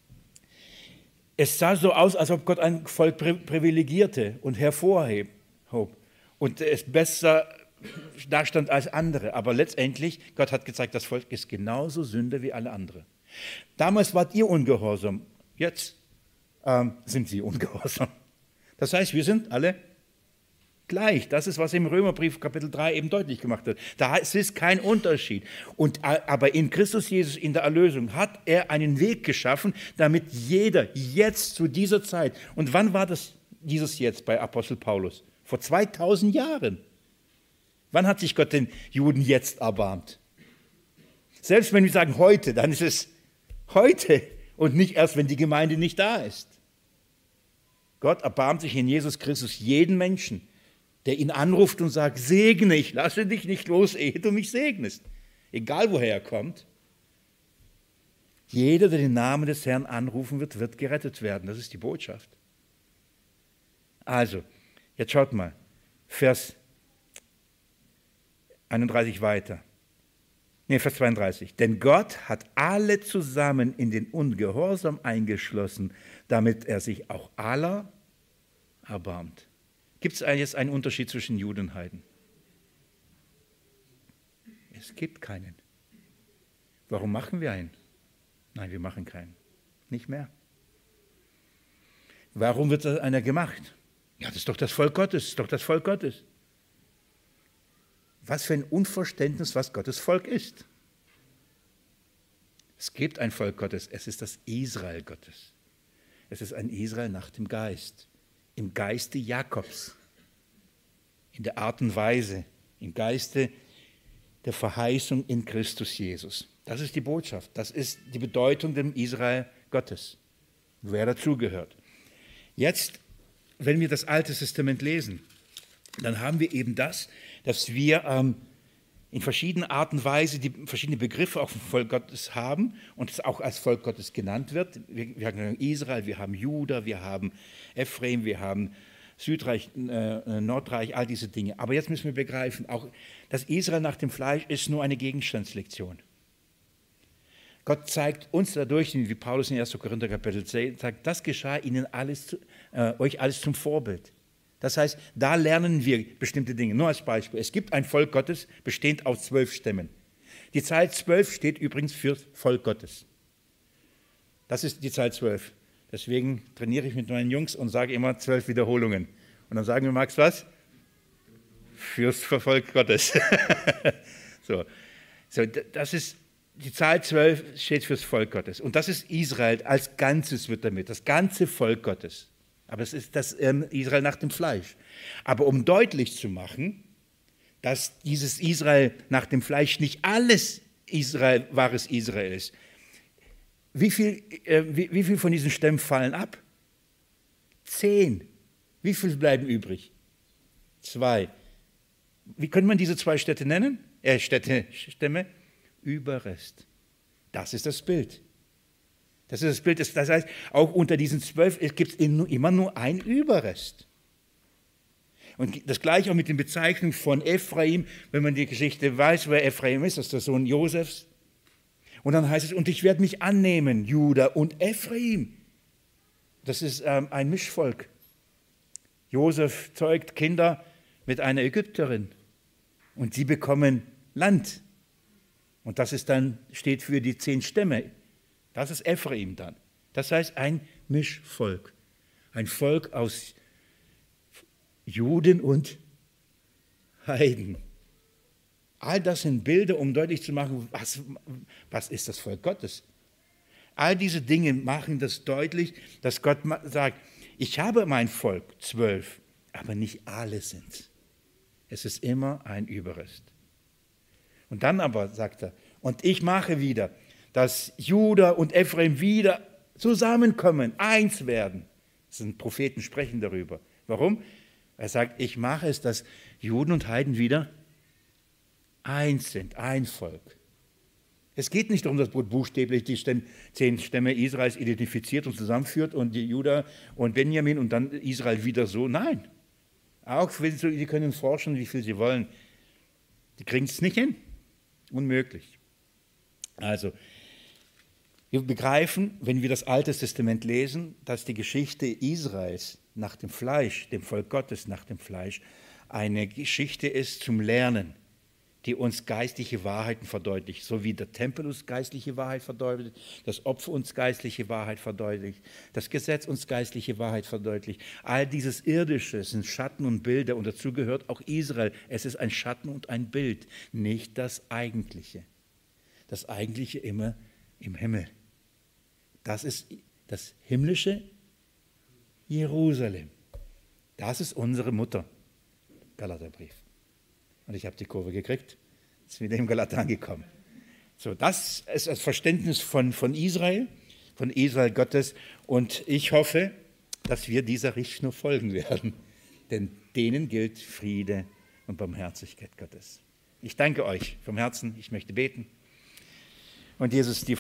Es sah so aus, als ob Gott ein Volk privilegierte und hervorhob und es besser dastand als andere. Aber letztendlich, Gott hat gezeigt, das Volk ist genauso Sünder wie alle anderen. Damals wart ihr ungehorsam, jetzt sind sie ungehorsam. Das heißt, wir sind alle gleich. Das ist, was im Römerbrief Kapitel 3 eben deutlich gemacht wird. Da ist kein Unterschied. Aber in Christus Jesus, in der Erlösung, hat er einen Weg geschaffen, damit jeder jetzt zu dieser Zeit, und wann war dieses jetzt bei Apostel Paulus? Vor 2000 Jahren. Wann hat sich Gott den Juden jetzt erbarmt? Selbst wenn wir sagen heute, dann ist es heute und nicht erst, wenn die Gemeinde nicht da ist. Gott erbarmt sich in Jesus Christus jeden Menschen, der ihn anruft und sagt, segne, ich lasse dich nicht los, ehe du mich segnest. Egal woher er kommt. Jeder, der den Namen des Herrn anrufen wird, wird gerettet werden. Das ist die Botschaft. Also, jetzt schaut mal, Vers 31 weiter. Vers 32. Denn Gott hat alle zusammen in den Ungehorsam eingeschlossen, damit er sich auch aller erbarmt. Gibt es jetzt einen Unterschied zwischen Juden und Heiden? Es gibt keinen. Warum machen wir einen? Nein, wir machen keinen. Nicht mehr. Warum wird da einer gemacht? Ja, das ist doch das Volk Gottes, das ist doch das Volk Gottes. Was für ein Unverständnis, was Gottes Volk ist. Es gibt ein Volk Gottes, es ist das Israel Gottes. Es ist ein Israel nach dem Geist, im Geiste Jakobs, in der Art und Weise, im Geiste der Verheißung in Christus Jesus. Das ist die Botschaft, das ist die Bedeutung dem Israel Gottes, wer dazugehört. Jetzt, wenn wir das Alte Testament lesen, dann haben wir eben das, dass wir in verschiedenen Arten und Weise die verschiedenen Begriffe auf dem Volk Gottes haben und es auch als Volk Gottes genannt wird. Wir haben Israel, wir haben Juda, wir haben Ephraim, wir haben Südreich, Nordreich, all diese Dinge. Aber jetzt müssen wir begreifen, auch das Israel nach dem Fleisch ist nur eine Gegenstandslektion. Gott zeigt uns dadurch, wie Paulus in 1. Korinther Kapitel 10 sagt, das geschah ihnen euch alles zum Vorbild. Das heißt, da lernen wir bestimmte Dinge. Nur als Beispiel, es gibt ein Volk Gottes, bestehend aus 12 Stämmen. Die Zahl 12 steht übrigens für Volk Gottes. Das ist die Zahl 12. Deswegen trainiere ich mit meinen Jungs und sage immer 12 Wiederholungen. Und dann sagen wir, Max, was? Fürs Volk Gottes. so, das ist, die Zahl 12 steht fürs Volk Gottes. Und das ist Israel als Ganzes wird damit, das ganze Volk Gottes. Aber es ist das Israel nach dem Fleisch. Aber um deutlich zu machen, dass dieses Israel nach dem Fleisch nicht alles wahres Israel ist, wie viel von diesen Stämmen fallen ab? 10. Wie viel bleiben übrig? 2. Wie könnte man diese 2 Städte nennen? Stämme? Überrest. Das ist das Bild. Das ist das Bild, das heißt, auch unter diesen 12 gibt es immer nur einen Überrest. Und das gleiche auch mit den Bezeichnungen von Ephraim, wenn man die Geschichte weiß, wer Ephraim ist, das ist der Sohn Josefs. Und dann heißt es, und ich werde mich annehmen, Juda und Ephraim. Das ist ein Mischvolk. Josef zeugt Kinder mit einer Ägypterin und sie bekommen Land. Und das ist dann, steht für die 10 Stämme. Das ist Ephraim dann. Das heißt ein Mischvolk. Ein Volk aus Juden und Heiden. All das sind Bilder, um deutlich zu machen, was ist das Volk Gottes. All diese Dinge machen das deutlich, dass Gott sagt, ich habe mein Volk 12, aber nicht alle sind. Es ist immer ein Überrest. Und dann aber, sagt er, und ich mache wieder, dass Juda und Ephraim wieder zusammenkommen, eins werden. Das sind Propheten, sprechen darüber. Warum? Er sagt, ich mache es, dass Juden und Heiden wieder eins sind, ein Volk. Es geht nicht darum, dass Gott buchstäblich die 10 Stämme Israels identifiziert und zusammenführt und die Juda und Benjamin und dann Israel wieder so. Nein. Auch wenn sie können forschen, wie viel sie wollen. Die kriegen es nicht hin. Unmöglich. Also, wir begreifen, wenn wir das Alte Testament lesen, dass die Geschichte Israels nach dem Fleisch, dem Volk Gottes nach dem Fleisch, eine Geschichte ist zum Lernen, die uns geistliche Wahrheiten verdeutlicht, so wie der Tempel uns geistliche Wahrheit verdeutlicht, das Opfer uns geistliche Wahrheit verdeutlicht, das Gesetz uns geistliche Wahrheit verdeutlicht. All dieses Irdische sind Schatten und Bilder und dazu gehört auch Israel. Es ist ein Schatten und ein Bild, nicht das Eigentliche. Das Eigentliche immer im Himmel. Das ist das himmlische Jerusalem. Das ist unsere Mutter, Galaterbrief. Und ich habe die Kurve gekriegt, ist wieder im Galater angekommen. So, das ist das Verständnis von Israel Gottes. Und ich hoffe, dass wir dieser Richtschnur folgen werden. Denn denen gilt Friede und Barmherzigkeit Gottes. Ich danke euch vom Herzen. Ich möchte beten. Und Jesus, dir